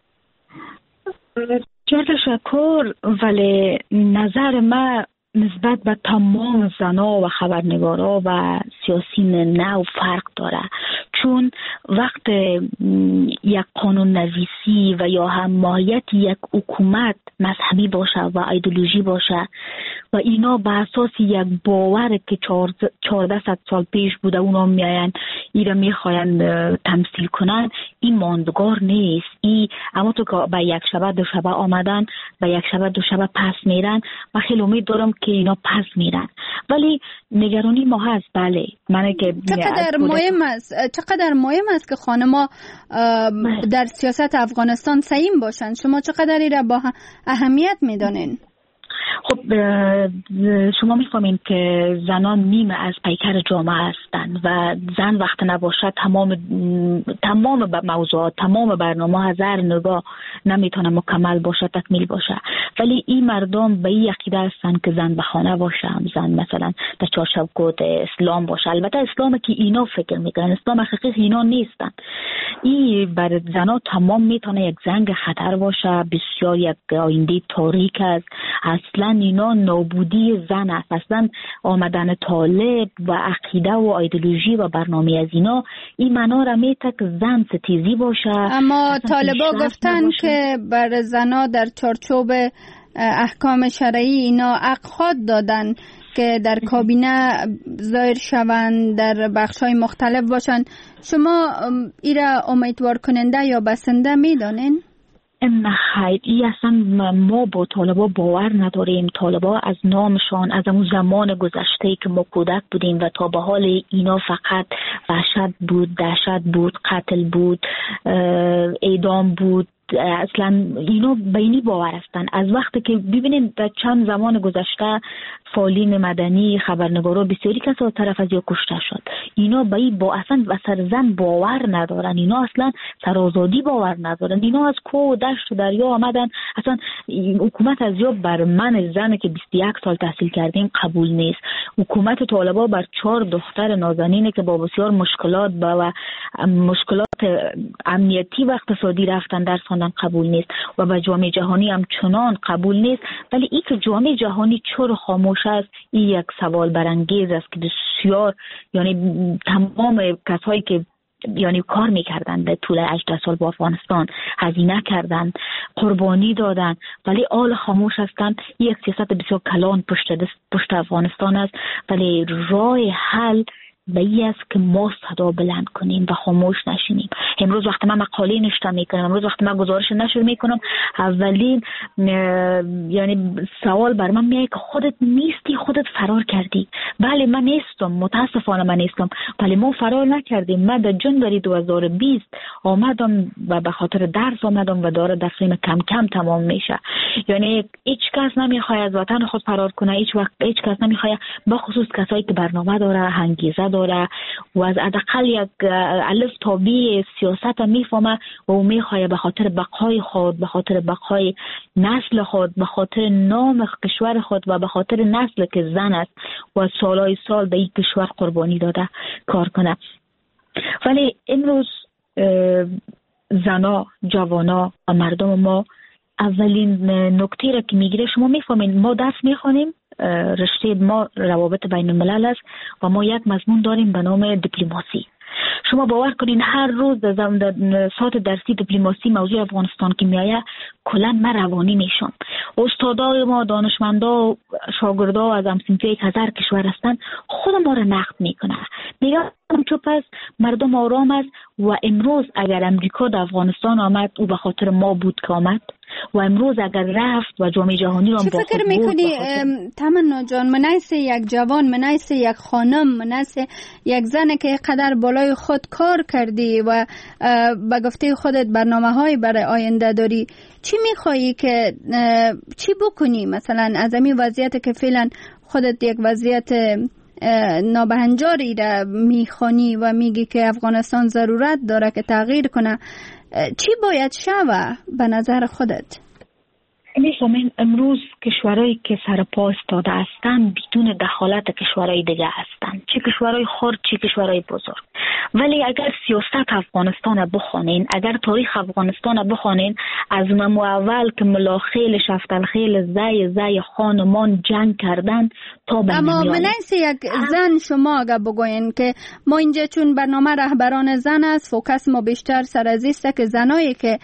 Speaker 6: بسیار تشکر. ولی نظر من نسبت به تمام زنا و خبرنگارا و سیاسیون نو فرق داره، چون وقت یک قانون نویسی و یا هم ماهیت یک حکومت مذهبی باشه و ایدئولوژی باشه و اینا به اساس یک باور که چهارده صد سال پیش بوده اونا میاین اینا میخواین تمثیل کنن، این ماندگار نیست. این اما تو که به یک شبه دو شبه آمدن به یک شبه دو شبه پس میرن و خیلی امید دارم که اینا پس میرن. ولی نگرانی ما هست. بله من که
Speaker 4: چقدر مهم است چقدر مهم است که خانما در سیاست افغانستان سهیم باشند. شما چقدر این را با اهمیت میدانین؟
Speaker 6: خب شما میفهمین که زنان نیمه از پیکر جامعه هستند و زن وقت نباشه تمام تمام موضوعات تمام برنامه هزار نگاه نمیتونه مکمل باشه، تکمیل باشه. ولی این مردم به این عقیده هستند که زن به خانه باشه، زن مثلا در چارچوب کد اسلام باشه. البته اسلام که اینا فکر میکنن، اسلام حقیقی اینا نیستن. این بر زنا تمام میتونه یک زنگ خطر باشه، بسیار یک آینده تاریک است. اصلا اینا نابودی زن است. اصلا آمدن طالب و عقیده و ایدئولوژی و برنامه از اینا این معنا را میته که زن ستیزی باشه.
Speaker 4: اما طالبا گفتن که بر زنا در چارچوب احکام شرعی اینا حق خود دادن که در کابینه ظاهر شوند، در بخش‌های مختلف باشن. شما ایرا امیدوار کننده یا بسنده میدانین؟
Speaker 6: نه خیر، این اصلا ما با طالبا باور نداریم. طالبا از نامشان از اون زمان گذشته که ما کودک بودیم و تا به حال اینا فقط وحشت بود، دهشت بود، قتل بود، اعدام بود. اصلا اینا بینی باور هستن. از وقتی که ببینید در چند زمان گذشته فعالین مدنی، خبرنگارا بسیاری کسا طرف از یا کشته شد. اینا به این با اصلا و سرزن باور ندارن. اینا اصلا سرآزادی باور ندارن. اینا از کوه و دشت و دریا آمدن. اصلا حکومت از یا بر من زن که بیست و یک سال تحصیل کردیم قبول نیست. حکومت طالبا بر چهار دختر نازنینه که با بسیار مشکلات و مشکلات امنیتی و اقتصادی رفتن درس خواندن قبول نیست و به جامعه جهانی هم چنان قبول نیست. ولی این که جامعه جهانی چرا خاموش است، این یک سوال برانگیز است که بسیار یعنی تمام کسایی که یعنی کار میکردن به طول هجده سال با افغانستان هزینه کردن، قربانی دادن، ولی آل خاموش هستن. یک سیاست بسیار کلان پشت دست پشت افغانستان است. ولی راه حل به این است که ما صدا بلند کنیم و خاموش نشینیم. امروز وقتی من مقاله نشته میکنم، امروز وقتی من گزارش نشر میکنم، اولین یعنی سوال بر من میاد که خودت نیستی، خودت فرار کردی. بله من نیستم، متاسفانه من نیستم، ولی ما فرار نکردیم. من در جنوری دو هزار و بیست آمدم و به خاطر درس آمدم و داره درسیم کم کم تمام میشه. یعنی هیچ کس نمیخواد از وطن خود فرار کنه، هیچ وقت هیچ کس نمیخواد، با خصوص کسایی که برنامه داره، انگیزه داره و از حداقل یک الف تا بی سیاست میفهمه و او میخواد به خاطر بقای خود، به خاطر بقای نسل خود، به خاطر نام کشور خود و به خاطر نسل که زن است و سالهای سال به این کشور قربانی داده کار کنه. ولی امروز زنا، جوانا و مردم ما اولین نکته را که میگیره، شما میفهمین ما درس میخوانیم، رشته ما روابط بین الملل است و ما یک مضمون داریم به نام دیپلماسی. شما باور کنین هر روز در ساعت درسی دیپلماسی موضوع افغانستان که میایه کلا من روانی میشم. استادای ما، دانشمندا شاگردا از همسنفی یک هزار کشور هستن خود ما را نقد میکنه. میگه چون پس مردم آرام است و امروز اگر امریکا در افغانستان آمد او به خاطر ما بود که آمد و امروز اگر رفت و جامعه جهانی را با خود بود.
Speaker 4: چه فکر میکنی تمنا جان، منایس یک جوان، منایس یک خانم، منایس یک زن که قدر بالای خود کار کردی و به گفته خودت برنامه های برای آینده داری، چی میخوایی که چی بکنی؟ مثلا از این وضعیت که فعلا خودت یک وضعیت نابهنجاری را میخوانی و میگی که افغانستان ضرورت داره که تغییر کنه، چی باید شوه به نظر خودت؟
Speaker 6: میفهمین امروز کشورهایی که سر پا استاده هستند بدون دخالت کشورهای دیگه هستند، چه کشورهای خرد چه کشورهای بزرگ. ولی اگر سیاست افغانستان بخونین، اگر تاریخ افغانستان بخونین، از نمو اول که ملاخیل شفتالخیل زی زی خانمان جنگ کردن تا به
Speaker 4: اما منیس یک زن شما اگر بگوین که ما اینجا چون برنامه رهبران زن است، فوکس ما بیشتر سر از است که زنایی که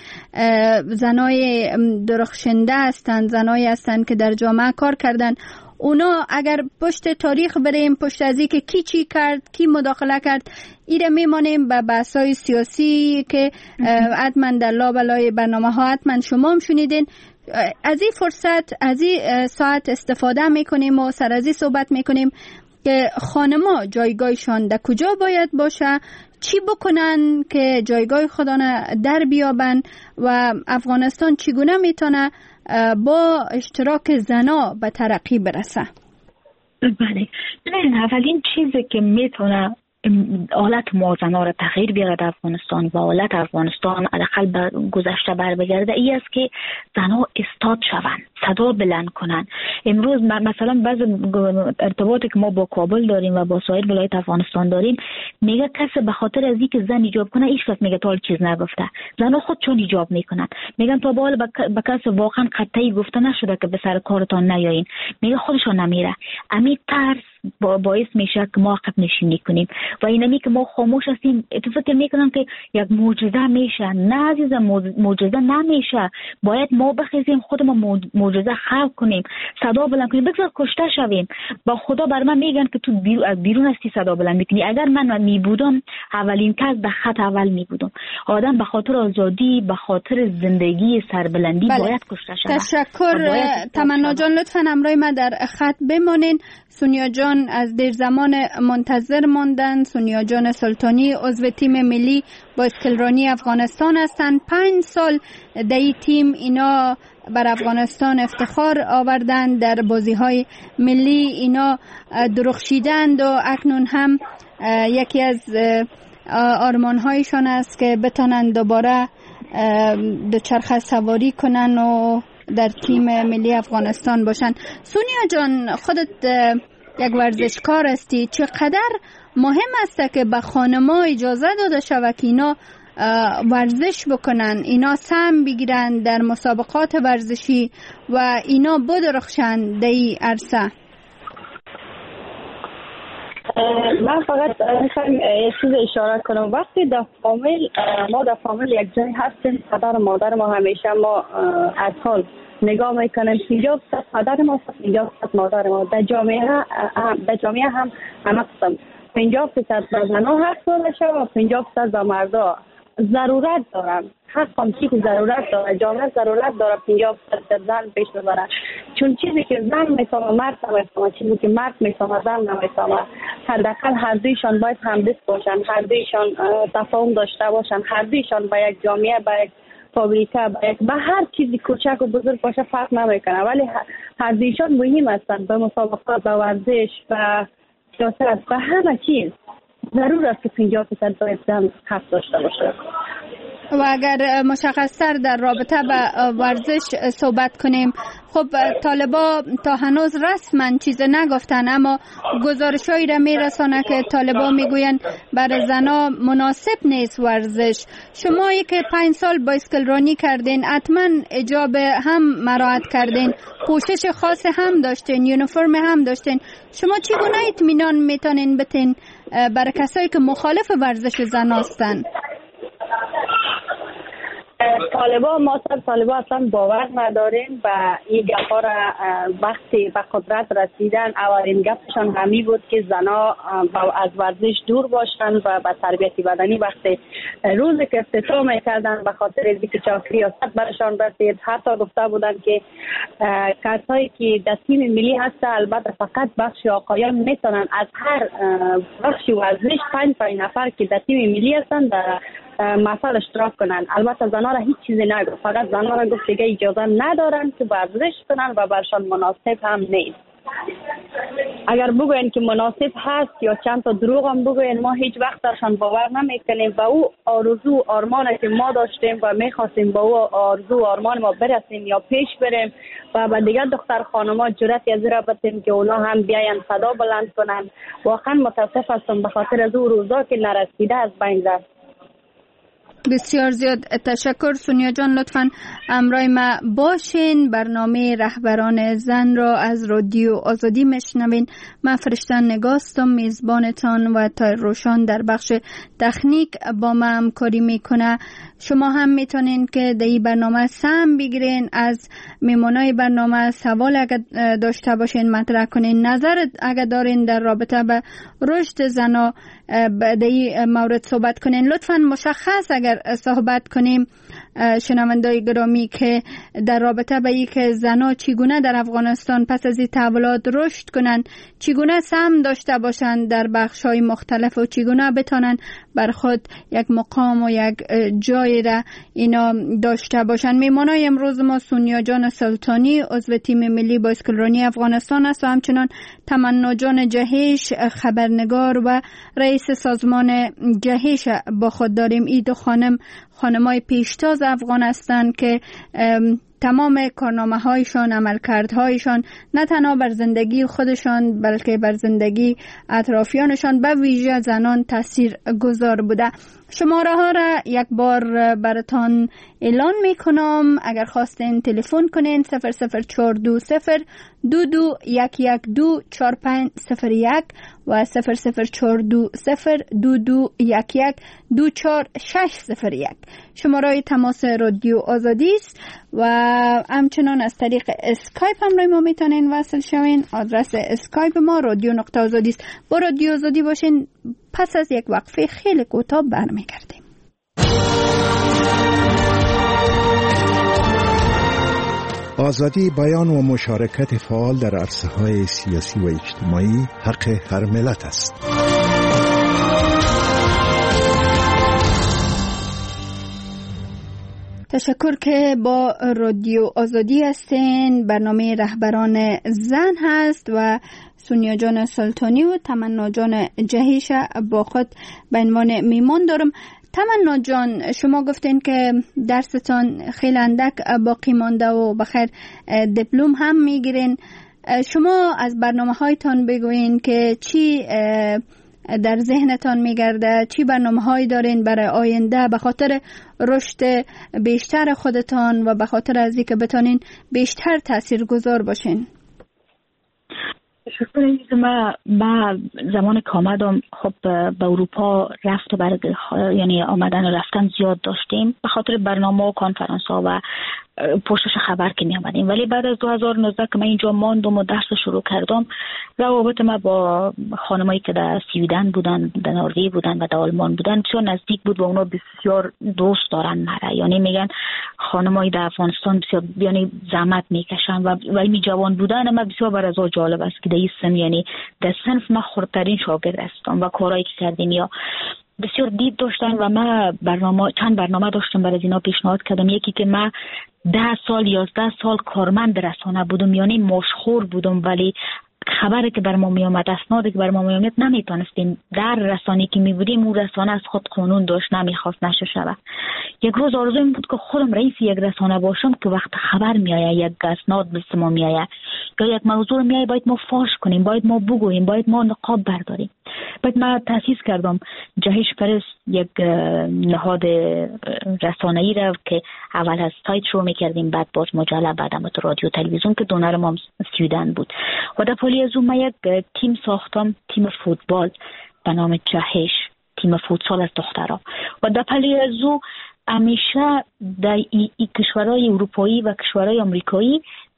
Speaker 4: زنای درخشنده هستند، زنایی هستند که در جامعه کار کردن، اونا اگر پشت تاریخ بریم، پشت ازی که کی چی کرد، کی مداخله کرد، ایره میمانیم به بحثای سیاسی که حتما در لابلای برنامه ها حتما شما هم شنیدین. از این فرصت، از این ساعت استفاده میکنیم و سر از این صحبت میکنیم که خانما جایگاهشان در کجا باید باشه، چی بکنن که جایگاه خودانه در بیابن و افغانستان چگونه میتونه با اشتراک زنا به ترقی برسه.
Speaker 6: بله، اولین چیزی که میتونه حالت موازنه را تغییر بیاره در افغانستان و حالت افغانستان حداقل به گذشته بر بگرده ای است که زنها استاد شوند، صدا بلند کنند. امروز مثلا بعض ارتباطی که ما با کابل داریم و با سایر ولایت افغانستان داریم، میگه کسی به خاطر از اینکه زن حجاب کنه هیچ کس میگه تا چیز نگفته. زنها خودشون حجاب میکنن، میگن تا بالا به کسی واقعا قطعی گفته نشده که به سر کارتان نیایین، میگه خودشون نمیره. امی ترس باعث میشه که ما عقب نشینی کنیم و اینمی که ما خاموش هستیم. فکر میکنم که یک معجزه میشه. نه عزیزم، معجزه نمیشه. باید ما بخیزیم، خودمون معجزه خلق کنیم، صدا بلند کنیم، بگذار کشته شویم. با خدا بر من میگن که تو بیرون از بیرون هستی صدا بلند میکنی. اگر من میبودم اولین کس به خط اول میبودم. آدم به خاطر آزادی، به خاطر زندگی سربلندی بله. باید کشته شود.
Speaker 4: تشکر تمنا جان، لطفاً همراه ما در خط بمانین. سونیا جان از دیر زمان منتظر ماندن. سونیا جان سلطانی عضو تیم ملی با اسکلرانی افغانستان هستند. پنج سال در این تیم اینا بر افغانستان افتخار آوردن، در بازی‌های ملی اینا درخشیدند و اکنون هم یکی از آرمان‌هایشان است که بتونن دوباره دوچرخه سواری کنن و در تیم ملی افغانستان باشن. سونیا جان، خودت یک ورزشکار هستی، چقدر مهم است که به خانم‌ها اجازه داده شود که اینا ورزش بکنن، اینا سهم بگیرن در مسابقات ورزشی و اینا بدرخشن در این عرصه؟
Speaker 5: من فقط میخوایم یک چیز اشاره کنم. وقتی در فامیل، ما در فامیل یک جای هستیم، پدر و مادر ما همیشه ما از حال نگاه میکنیم پنجاه درصد پدر ما است، پنجاه درصد مادر ما. در جامعه هم در جامعه هم همه قسم پنجاه درصد به زنها حق داده شده و پنجاه درصد به مردا. ضرورت دارن، حق هم چیزی که ضرورت داره، جامعه ضرورت داره پنجاه درصد زن پیش ببره، چون چیزی که زن میفهمه مرد نمیفهمه، چیزی که مرد میفهمه زن نمیفهمه. حداقل هر دویشان باید همدست باشن، هر دویشان تفاهم داشته باشن، هر دویشان به یک جامعه، به یک فابریکه، به هر چیزی کوچک و بزرگ باشه فرق نمیکنه، ولی هر دویشان مهم هستند. به مسابقات، به ورزش، به سیاست، به همه چیز ضرور است که پنجاه درصد باید زن حق داشته باشه.
Speaker 4: و اگر مشخص‌تر در رابطه به ورزش صحبت کنیم، خب طالبا تا هنوز رسما چیز نگفتن، اما گزارشایی را میرسانه که طالبا میگوین برای زنا مناسب نیست ورزش. شما که پنج سال با اسکلرانی کردین، حتما حجاب هم مراعات کردین، پوشش خاص هم داشتین، یونیفرم هم داشتین. شما چگونه اطمینان میتونین بتین برای کسایی که مخالف ورزش زن هستن؟
Speaker 5: طالبا ما سر طالبا اصلا باور نداریم و این گپا را وقتی به قدرت رسیدن اولین گپشان همی بود که زنا از ورزش دور باشند و به تربیت بدنی وقتی روزی که افتتاح میکردن به خاطر اینکه چاکری ریاست برشان رسید، حتی گفته بودند که کسایی که در تیم ملی هست البته فقط بخش آقایان میتونن از هر بخش ورزش پنج پنج نفر که در تیم ملی هستن در محفل اشتراک کنن. البته زنها را هیچ چیزی نگفت، فقط زنها را گفت دیگه اجازه ندارن که ورزش کنن و برشان مناسب هم نیست. اگر بگوین که مناسب هست یا چند تا دروغ هم بگوین ما هیچ وقت درشان باور نمیکنیم و او آرزو آرمانی که ما داشتیم و میخواستیم با او آرزو آرمان ما برسیم یا پیش بریم و با دیگر دختر خانما جرأتی از را بدیم که اونا هم بیاین صدا بلند کنن. واقعا متاسف هستم به خاطر از او روزا که نرسیده از بین رفت.
Speaker 4: بسیار زیاد تشکر سونیا جان، لطفاً همراه ما باشین. برنامه رهبران زن را از رادیو آزادی میشنوین. من فرشته نگاستم میزبانتان و تا روشان در بخش تکنیک با ما همکاری میکنه. شما هم میتونین که در این برنامه سهم بگیرین، از میمونای برنامه سوال اگر داشته باشین مطرح کنین، نظر اگر دارین در رابطه به رشد زنا در این مورد صحبت کنین. لطفاً مشخص اگر صحبت کنیم شنوندای گرامی که در رابطه به این که زنا چگونه در افغانستان پس از این تحولات رشد کنن، چگونه سهم داشته باشند در بخش‌های مختلف و چگونه بتانن بر خود یک مقام و یک جای را اینا داشته باشند. میمانای امروز ما سونیا جان سلطانی عضو تیم ملی بایسکلرانی افغانستان است و همچنان تمنا جان جهش خبرنگار و رئیس سازمان جهش با خود داریم. این دو خانم خانمای پیشتاز افغان هستند که تمام کارنامه هایشان، عملکردهایشان نه تنها بر زندگی خودشان بلکه بر زندگی اطرافیانشان به ویژه زنان تاثیر گذار بوده. شماره ها را یک بار براتان اعلان میکنم. اگر خواستین تلفن کنین صفر صفر چهار دو صفر دو دو یک یک دو چهار پنج صفر یک و صفر صفر چهار دو صفر دو دو یک یک دو چهار شش صفر یک شماره تماس رادیو آزادی است و همچنان از طریق اسکایپ هم روی ما میتونین وصل شوین. آدرس اسکایپ ما رادیو نقطه آزادی است. با رادیو آزادی باشین. پس از یک وقفه خیلی کوتاه برمیگردیم.
Speaker 8: آزادی بیان و مشارکت فعال در عرصه‌های سیاسی و اجتماعی حق هر ملت است.
Speaker 4: تشکر که با رادیو آزادی هستین. برنامه رهبران زن هست و سونیا جان سلطانی و تمنا جان جهش با خود به عنوان میمون دارم. تمنا جان، شما گفتین که درستان خیلی اندک باقی مانده و بخیر دیپلم هم میگیرین. شما از برنامه هایتان بگوین که چی در ذهنتان میگرده، چی برنامه هایی دارین برای آینده به خاطر رشد بیشتر خودتان و به خاطر از اینکه بتانین بیشتر تاثیرگذار باشین؟
Speaker 6: شکر عزیز. ما ما زمان که آمدم خب به اروپا رفت و برگ یعنی آمدن و رفتن زیاد داشتیم به خاطر برنامه و کنفرانس ها و پشتش خبر که می آمدیم، ولی بعد از دو هزار و نوزده که من اینجا ماندم و درس شروع کردم، روابط ما با خانمایی که در سویدن بودن، در نروژ بودن و در آلمان بودن بسیار نزدیک بود و اونا بسیار دوست دارن مرا. یعنی میگن خانمایی در افغانستان بسیار یعنی زحمت میکشن و ولی جوان بودن ما بسیار بر از جالب است که در این سن یعنی در صنف ما خردترین شاگرد هستم و کارهایی که کردیم یا بسیار دید داشتن و ما برنامه چند برنامه داشتم برای اینا پیشنهاد کردم. یکی که ما ده سال یازده سال کارمند رسانه بودم، یعنی مشخور بودم، ولی خبری که بر ما می آمد، اسنادی که بر ما می آمد نمیتونستیم در رسانه‌ای که می بودیم اون رسانه از خود قانون داشت، نمیخواست نشه شود. یک روز آرزویم بود که خودم رئیس یک رسانه باشم که وقت خبر می آید یک اسناد به ما می آید یا یک موضوع می آید باید ما فاش کنیم، باید ما بگوییم، باید ما نقاب برداریم. بعد من تأسیس کردم جهش پرس، یک نهاد رسانه‌ای را که اول از سایت شروع می‌کردیم، بعد باز مجله، بعد هم رادیو تلویزیون که دونر ما سویدن بود. و در پالی از اون من یک تیم ساختم، تیم فوتبال به نام جهش، تیم فوتسال از دخترها. و در پالی از اون همیشه در ای, ای کشورهای اروپایی و کشورهای آمریکایی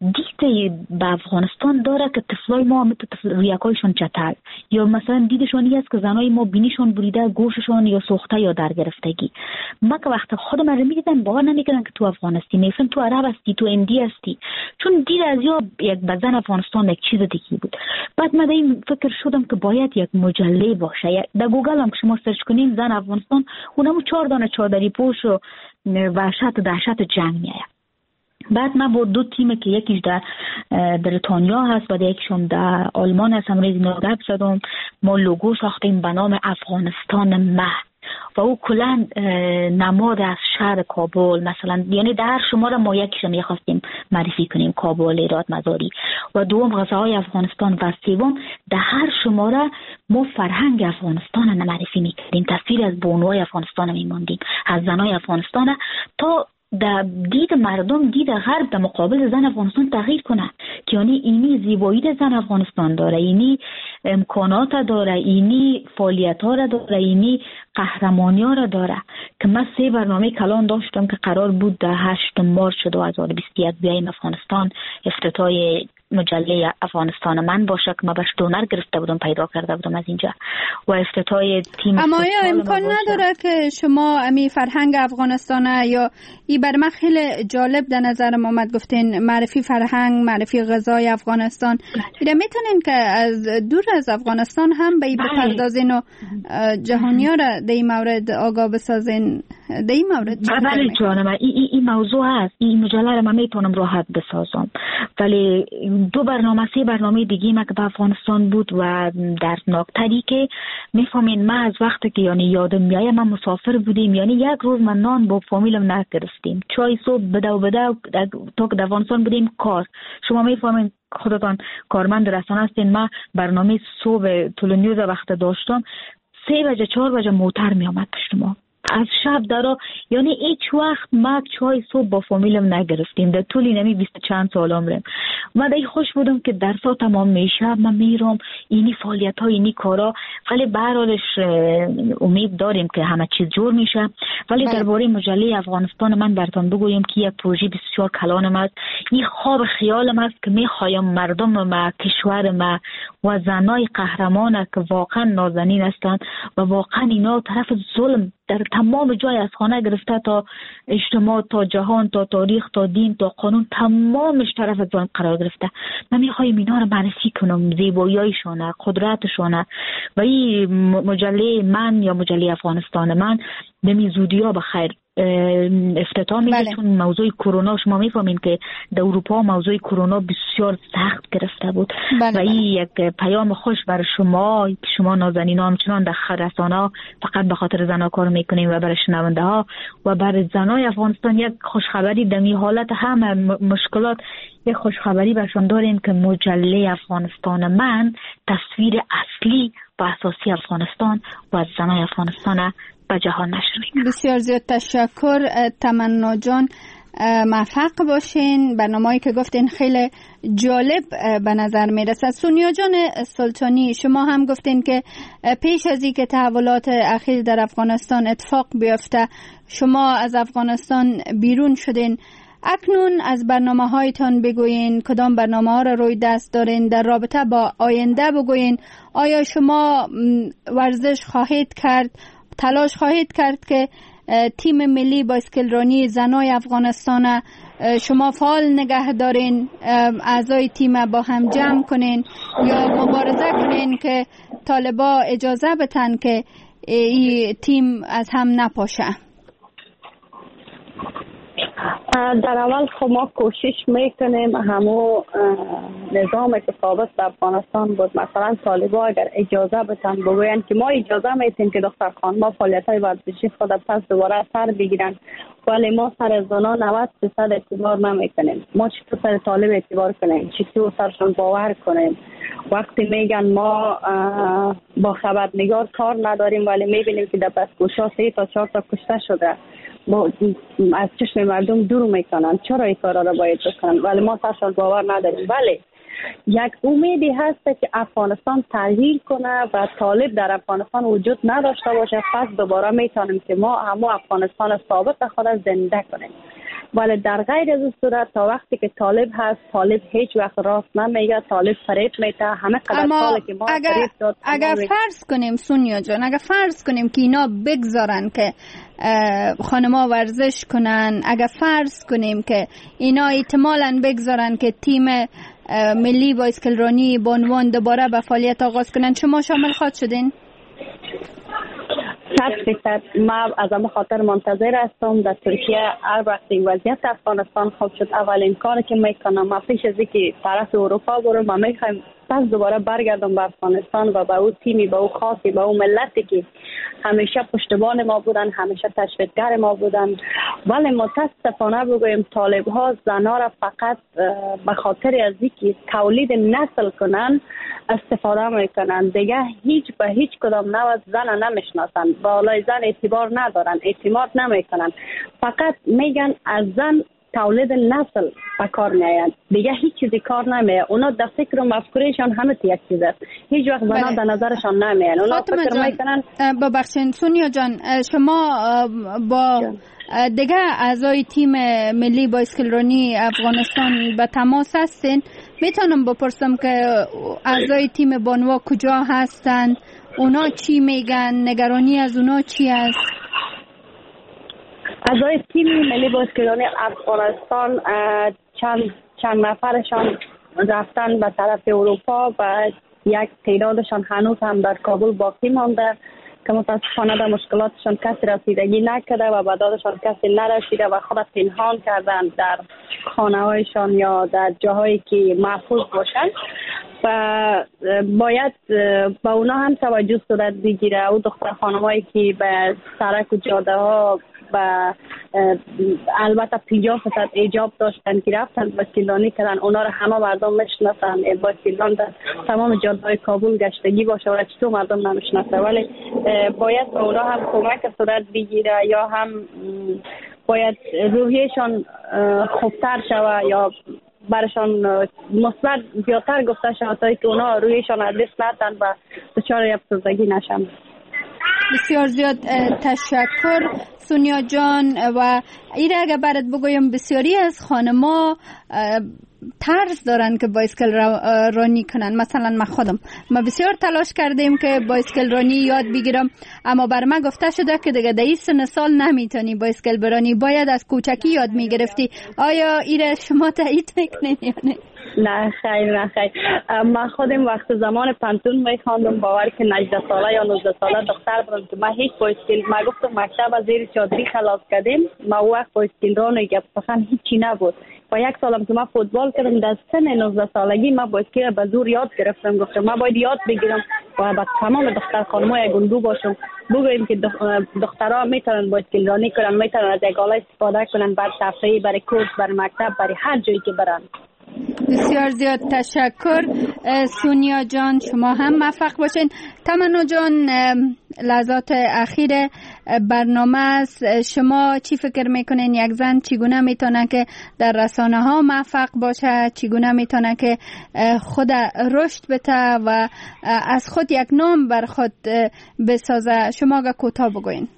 Speaker 6: دید به افغانستان داره که طفلای ما مثل طفل ریاکایشون چتر، یا مثلا دیدشون است که زنای ما بینیشون بریده، گوششون یا سوخته یا در گرفتگی. ما که وقت خودم رو میدیدم باور نمیکردم که تو افغانستی، میگفتم تو عرب هستی، تو هندی هستی، چون دید از یا یک بدن افغانستان یک چیز دیگه بود. بعد من این فکر شدم که باید یک مجله باشه. در گوگل هم که شما سرچ کنین زن افغانستان، اونم چهار دانه چادری پوش و وحشت و دهشت جنگ میاد. بعد من با دو تیم که یکیش در بریتانیا هست و یکیشون در آلمان هست هم ریز نادب شدم. ما لوگو ساختیم به نام افغانستان مه و او کلن نماد از شهر کابل، مثلا یعنی در شماره ما یکیش هم خواستیم معرفی کنیم، کابل، هرات، مزاری، و دوم غذاهای افغانستان و سوم در هر شماره ما فرهنگ افغانستان رو معرفی میکردیم، تصویر از بانوهای افغانستان میموندیم، از زنای افغانستان، تا در دید مردم، دید غرب در مقابل زن افغانستان تغییر کنه که یعنی اینی زیبایی زن افغانستان داره، اینی امکانات داره، اینی فعالیت ها را داره، اینی قهرمانی ها را داره. که من سه برنامه کلان داشتم که قرار بود در هشت مارس دو هزار و بیست و یک بیایم افغانستان، افتتاح مجله افغانستان من باشه که ما بهش دونر گرفته بودم، پیدا کرده بودم از اینجا، و افتتاح تیم.
Speaker 4: اما آیا امکان نداره که شما امی فرهنگ افغانستان یا ای بر من خیلی جالب در نظر ما آمد، گفتین معرفی فرهنگ، معرفی غذای افغانستان، اینا میتونین که از دور از افغانستان هم به ای بپردازین و جهانی‌ها را در این مورد آگاه بسازین؟ در این مورد چه
Speaker 6: بله جانم، این ای, ای موضوع هست، این مجله را من میتونم راحت بسازم، ولی دو برنامه سه برنامه دیگه ما که به افغانستان بود و دردناکتری که میفهمین من از وقتی که یعنی یادم میایه من مسافر بودیم، یعنی یک روز من نان با فامیلم نگرفتیم، چای صبح بده و بده تا که در افغانستان بودیم کار. شما میفهمین خودتان کارمند رسانه هستین، من برنامه صبح تلویزیون وقت داشتم، سه بجه چهار بجه موتر می آمد پشت ما از شب درا، یعنی هیچ وقت ما چای صبح با فامیلم نگرفتیم در طول نمی بیست چند سال عمرم. من دیگه خوش بودم که درسا تمام میشه، من میرم اینی فعالیت ها اینی کارا، ولی به هر حالش امید داریم که همه چیز جور میشه. ولی درباره مجله افغانستان من براتون بگویم که یک پروژه بسیار کلانم است، این خواب خیالم است که میخوایم مردم ما، کشور ما و زنای قهرمان که واقعا نازنین هستند و واقعا اینا طرف ظلم در تمام جای از خانه گرفته تا اجتماع تا جهان تا تاریخ تا دین تا قانون تمامش طرف از ظلم قرار گرفته. من میخوایم اینا رو معرفی کنم، زیباییشونه، قدرتشونه، و این مجله من یا مجله افغانستان من به زودی ها بخیر افتتاح میشه. بله. چون موضوع کرونا شما میفهمین که در اروپا موضوع کرونا بسیار سخت گرفته بود. بله. و این یک پیام خوش برای شما که شما نازنین ها همچنان در رسانه فقط به خاطر زنا کار میکنیم و برای شنونده ها و برای زنای افغانستان یک خوشخبری در این حالت همه مشکلات یک خوشخبری برشان داریم که مجله افغانستان من تصویر اصلی و اساسی افغانستان و از زنای افغانستان به جهان نشر میکنه.
Speaker 4: بسیار زیاد تشکر تمنا جان، موفق باشین. برنامه‌ای که گفتین خیلی جالب به نظر میرسه. سونیا جان سلطانی، شما هم گفتین که پیش از اینکه تحولات اخیر در افغانستان اتفاق بیفته شما از افغانستان بیرون شدین. اکنون از برنامه هایتان بگوین، کدام برنامه ها را روی دست دارین؟ در رابطه با آینده بگوین. آیا شما ورزش خواهید کرد، تلاش خواهید کرد که تیم ملی بایسکلرانی زنای افغانستان شما فعال نگه دارین، اعضای تیم با هم جمع کنین یا مبارزه کنین که طالبا اجازه بتن که این تیم از هم نپاشه؟
Speaker 5: در اول خب ما کوشش میکنیم همو نظام که ثابت در افغانستان بود، مثلا طالبا اگر اجازه بتن بگوین که ما اجازه میتیم که دختر خانم فعالیت های ورزشی خود پس دوباره سر بگیرن، ولی ما سر زنان نود درصد اعتبار نمیکنیم. ما چطور سر طالب اعتبار کنیم؟ چطور سرشون باور کنیم؟ وقتی میگن ما با خبرنگار کار نداریم ولی میبینیم که در بسکوشا سه تا چهار تا کشته شده، با از چشم مردم دور میکنن، چرا این کارا را باید بکنن؟ ولی ما سرشان باور نداریم. ولی یک امیدی هست که افغانستان تغییر کنه و طالب در افغانستان وجود نداشته باشه، پس دوباره میتونیم که ما همو افغانستان سابق خود زنده کنیم. ولی در غیر از صورت تا وقتی که طالب هست، طالب هیچ وقت راست نمیگه، طالب فریب میده. همه قدر ساله که ما
Speaker 4: اگر,
Speaker 5: فریب داد
Speaker 4: اگر فرض کنیم سونیا جان، اگر فرض کنیم که اینا بگذارن که خانما ورزش کنن، اگر فرض کنیم که اینا احتمالاً بگذارن که تیم ملی بایسکلرانی به عنوان دوباره به فعالیت آغاز کنن، شما شامل خواهد شدین؟
Speaker 5: صد فیصد ما از اما خاطر منتظر هستم. در ترکیه هر وقت این وضعیت افغانستان خوب شد، اولین کاری که میکنم ما پیش از اینکه طرف اروپا برم، ما میخوایم پس دوباره برگردم به افغانستان و به او تیمی، به او خاصی، به او ملتی که همیشه پشتبان ما بودن، همیشه تشویقگر ما بودن. ولی متاسفانه بگویم طالب ها زنها را فقط به خاطر از اینکه تولید نسل کنن استفاده میکنن. دیگه هیچ به هیچ کدام نوع زن نمیشناسن، بالای زن اعتبار ندارن، اعتماد نمیکنن، فقط میگن از زن تولید نسل به کار میآیند، دیگه هیچ چیزی کار نمیآید. اونا در فکر و مفکورشان همه یک چیز است، هیچ وقت بنا در نظرشان نمیآید. اونا فکر میکنن.
Speaker 4: ببخشید سونیا جان، شما با دیگه اعضای تیم ملی بایسکلرانی افغانستان به تماس هستین؟ میتونم بپرسم که اعضای تیم بانوا کجا هستند؟ اونا چی میگن؟ نگرانی از اونا چی است؟
Speaker 5: اعضای تیم ملی بایسکلرانی افغانستان چند چند نفرشان رفتن به طرف اروپا و یک تعدادشان هنوز هم در کابل باقی مانده که متاسفانه در مشکلاتشان کسی رسیدگی نکرده و به دادشان کسی نرسیده و خود پنهان کردن در خانه هایشان یا در جاهایی که محفوظ باشند و باید با اونا هم توجه صورت بگیره. او دختر خانمایی که به سرک و جاده ها و البته پنجاه درصد ایجاب داشتن که رفتن بایسکلرانی کردن، اونا رو همه مردم میشناسن. بایسکلران در تمام جاده‌های کابل گشتگی باشه و چطور مردم نمیشناسه، ولی باید به اونا هم کمک صورت بگیره یا هم باید روحیشان خوبتر شوه یا برشان مثبت زیادتر گفته شود تا که اونا رویشان از دست ندن و دچار افسردگی نشن.
Speaker 4: بسیار زیاد تشکر سونیا جان. و ایره اگر برات بگویم بسیاری از خانما ترس دارن که بایسکل رانی کنن. مثلا من خودم ما بسیار تلاش کردیم که بایسکل رانی یاد بگیرم، اما بر من گفته شده که دیگه در سن سال نمیتونی بایسکل برانی، باید از کوچکی یاد میگرفتی. آیا ایره شما تایید میکنین یا نه؟
Speaker 5: نه خیر نه خیر. من خودم وقت زمان پانتون میخواندم، باور که هجده ساله یا نوزده ساله دختر بودم که من هیچ بایسکل، من گفتم مکتب از زیر چادری خلاص کردیم، ما وقت بایسکل رانی گپ پسند هیچی نبود. و یک سالم که من فوتبال کردم در سن نوزده سالگی من بایسکل به زور یاد گرفتم. گفتم من باید یاد بگیرم و با تمام دختر خانم‌های گندو باشم، بگویم که دخترها میتونن بایسکل رانی کنن، میتونن از یک آله استفاده کنن برای تفریح، برای کورس، برای مکتب، برای هر جایی که برن.
Speaker 4: بسیار زیاد تشکر سونیا جان، شما هم موفق باشین. تمنا جان، لحظات اخیر برنامه است، شما چی فکر میکنین یک زن چگونه میتونه که در رسانه ها موفق باشه، چگونه میتونه که خود رشد بده و از خود یک نام بر خود بسازه؟ شما اگه کوتاه بگوین.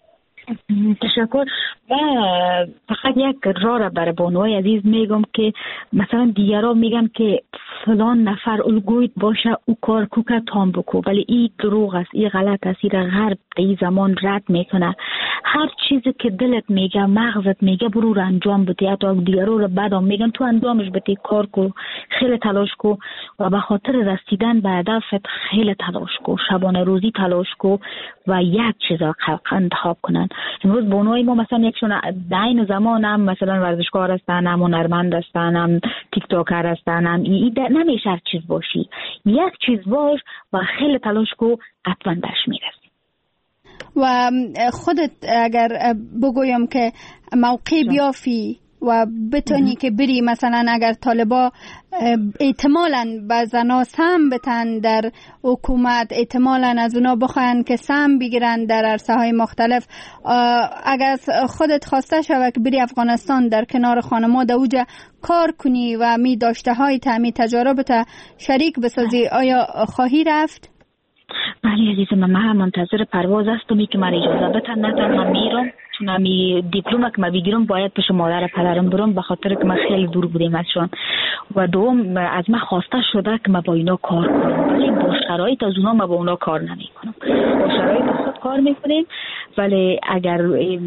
Speaker 6: تشکر. و فقط یک راه را برای بانوای عزیز میگم که مثلا دیگران میگن که فلان نفر الگویت باشه او کار کوکا تام بکو، ولی این دروغ است، این غلط است، این غرب این زمان رد میکنه. هر چیزی که دلت میگه، مغزت میگه، برو رو انجام بده. حتی دیگران رو بعدم میگن تو انجامش بده، کار کو، خیلی تلاش کو و به خاطر رسیدن به هدفت خیلی تلاش کو، شبانه روزی تلاش کو و یک چیز را انتخاب کنن. امروز بانوای ما مثلا یکشون دین زمان هم مثلا ورزشکار هستن، هم هنرمند هستن، هم تیک تاکر هستن، هم ای نمیشه هر چیز باشی، یک چیز باش و خیلی تلاش کو، حتما بهش میرسی.
Speaker 4: و خودت اگر بگویم که موقع بیافی و بتونی که بری مثلا اگر طالبا احتمالاً به زنا سهم بتن در حکومت، احتمالاً از اونا بخواین که سهم بگیرن در عرصه های مختلف، اگر خودت خواسته شود که بری افغانستان در کنار خانما در اوجه کار کنی و می داشته های تعمی تجاربت شریک بسازی، آیا خواهی رفت؟
Speaker 6: بله عزیزم، من منتظر پرواز هستم که من اجازه بتن، نه تنها میرم چون همی دیپلم که من بگیرم باید پیش مادر پدرم برم، به خاطر که من خیلی دور بودیم ازشان و دوم از من خواسته شده که من با اینا کار کنم، ولی با شرایط از اونا من با اونا کار نمی کنم. با شرایط خود کار میکنیم، ولی اگر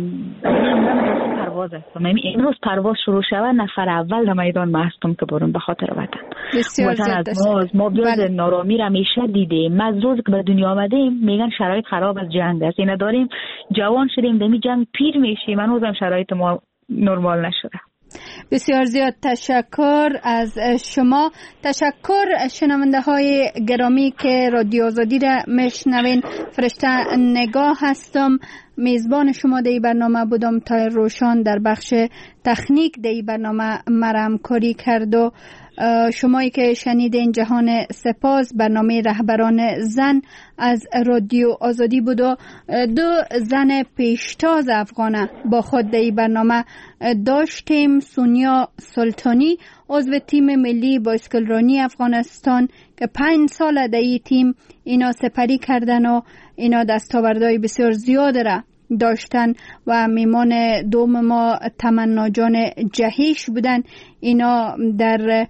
Speaker 6: من پرواز هستم امروز پرواز شروع شود، نفر اول در میدان من هستم که برم به خاطر وطن. وطن از ما ما بیاد نارامی را میشه دیدیم. ما از روز که به دنیا آمدیم میگن شرایط خراب از جنگ است، اینا داریم جوان شدیم دمی جنگ پیر میشیم، من روزم شرایط ما نرمال نشده.
Speaker 4: بسیار زیاد تشکر از شما. تشکر شنونده های گرامی که رادیو آزادی را میشنوین. فرشته نگاه هستم، میزبان شما در این برنامه بودم. تا روشان در بخش تکنیک در این برنامه مرا همکاری کرد و شمایی که شنیدین جهان سپاس. برنامه رهبران زن از رادیو آزادی بود و دو زن پیشتاز افغانه با خود در این برنامه داشتیم. سونیا سلطانی عضو تیم ملی بایسکلرانی افغانستان که پنج سال در این تیم اینا سپری کردن و اینا دستاوردهای بسیار زیاد را داشتن و میمان دوم ما تمنا جان جهیش بودن. اینا در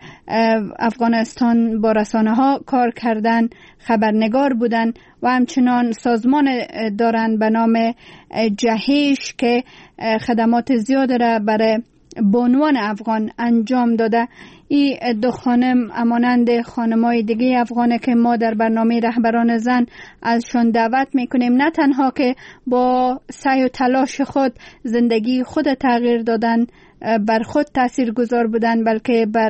Speaker 4: افغانستان با رسانه ها کار کردن، خبرنگار بودن و همچنان سازمان دارن به نام جهیش که خدمات زیاد را برای بانوان افغان انجام داده. این دو خانم امانند خانمای دیگه افغانه که ما در برنامه رهبران زن ازشان دعوت میکنیم، نه تنها که با سعی و تلاش خود زندگی خود تغییر دادن، بر خود تأثیر گذار بودن، بلکه بر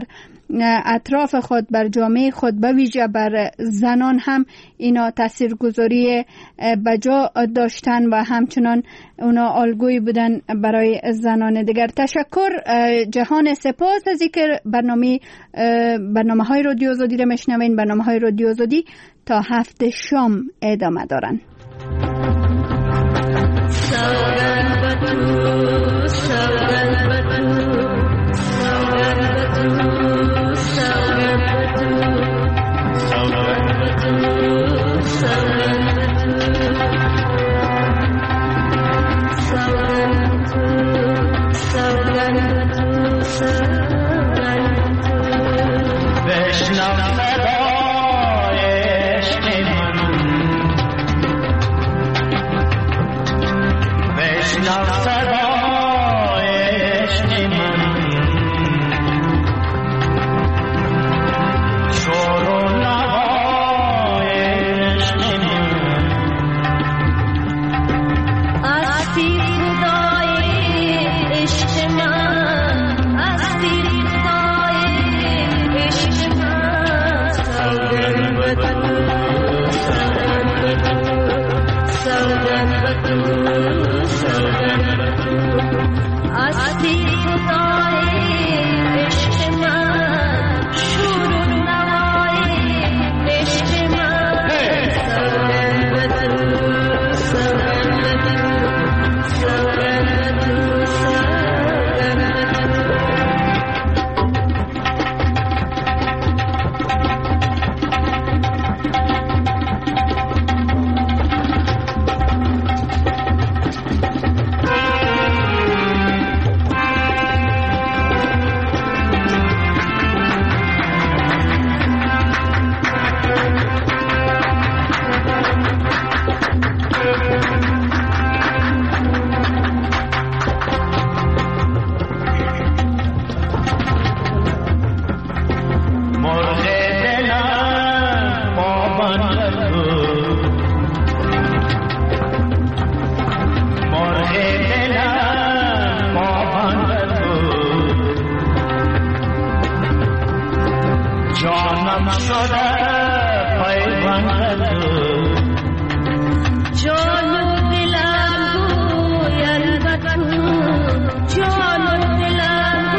Speaker 4: اطراف خود، بر جامعه خود، به ویژه بر زنان هم اینا تاثیرگذاری بجا داشتن و همچنان اونا الگویی بودن برای زنان دیگر. تشکر، جهان سپاس از اینکه برنامه برنامه های رادیو آزادی را میشنوین. برنامه های رادیو آزادی تا هفته شام ادامه دارن.
Speaker 9: جان و دلم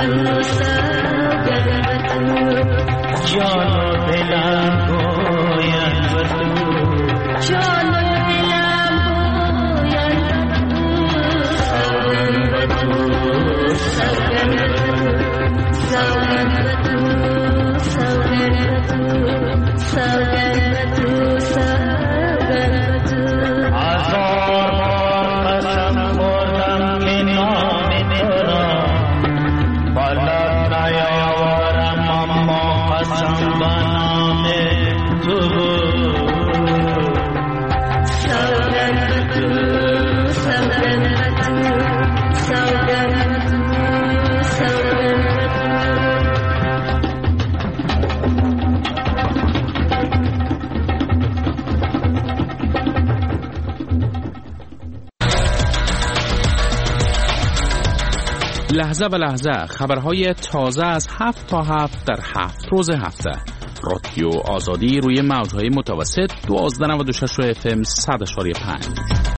Speaker 3: لحظه به لحظه خبرهای تازه از هفت تا هفت در هفت روز هفته. رادیو آزادی روی موجهای متوسط دوازده نود و شش اف ام صد و پنج.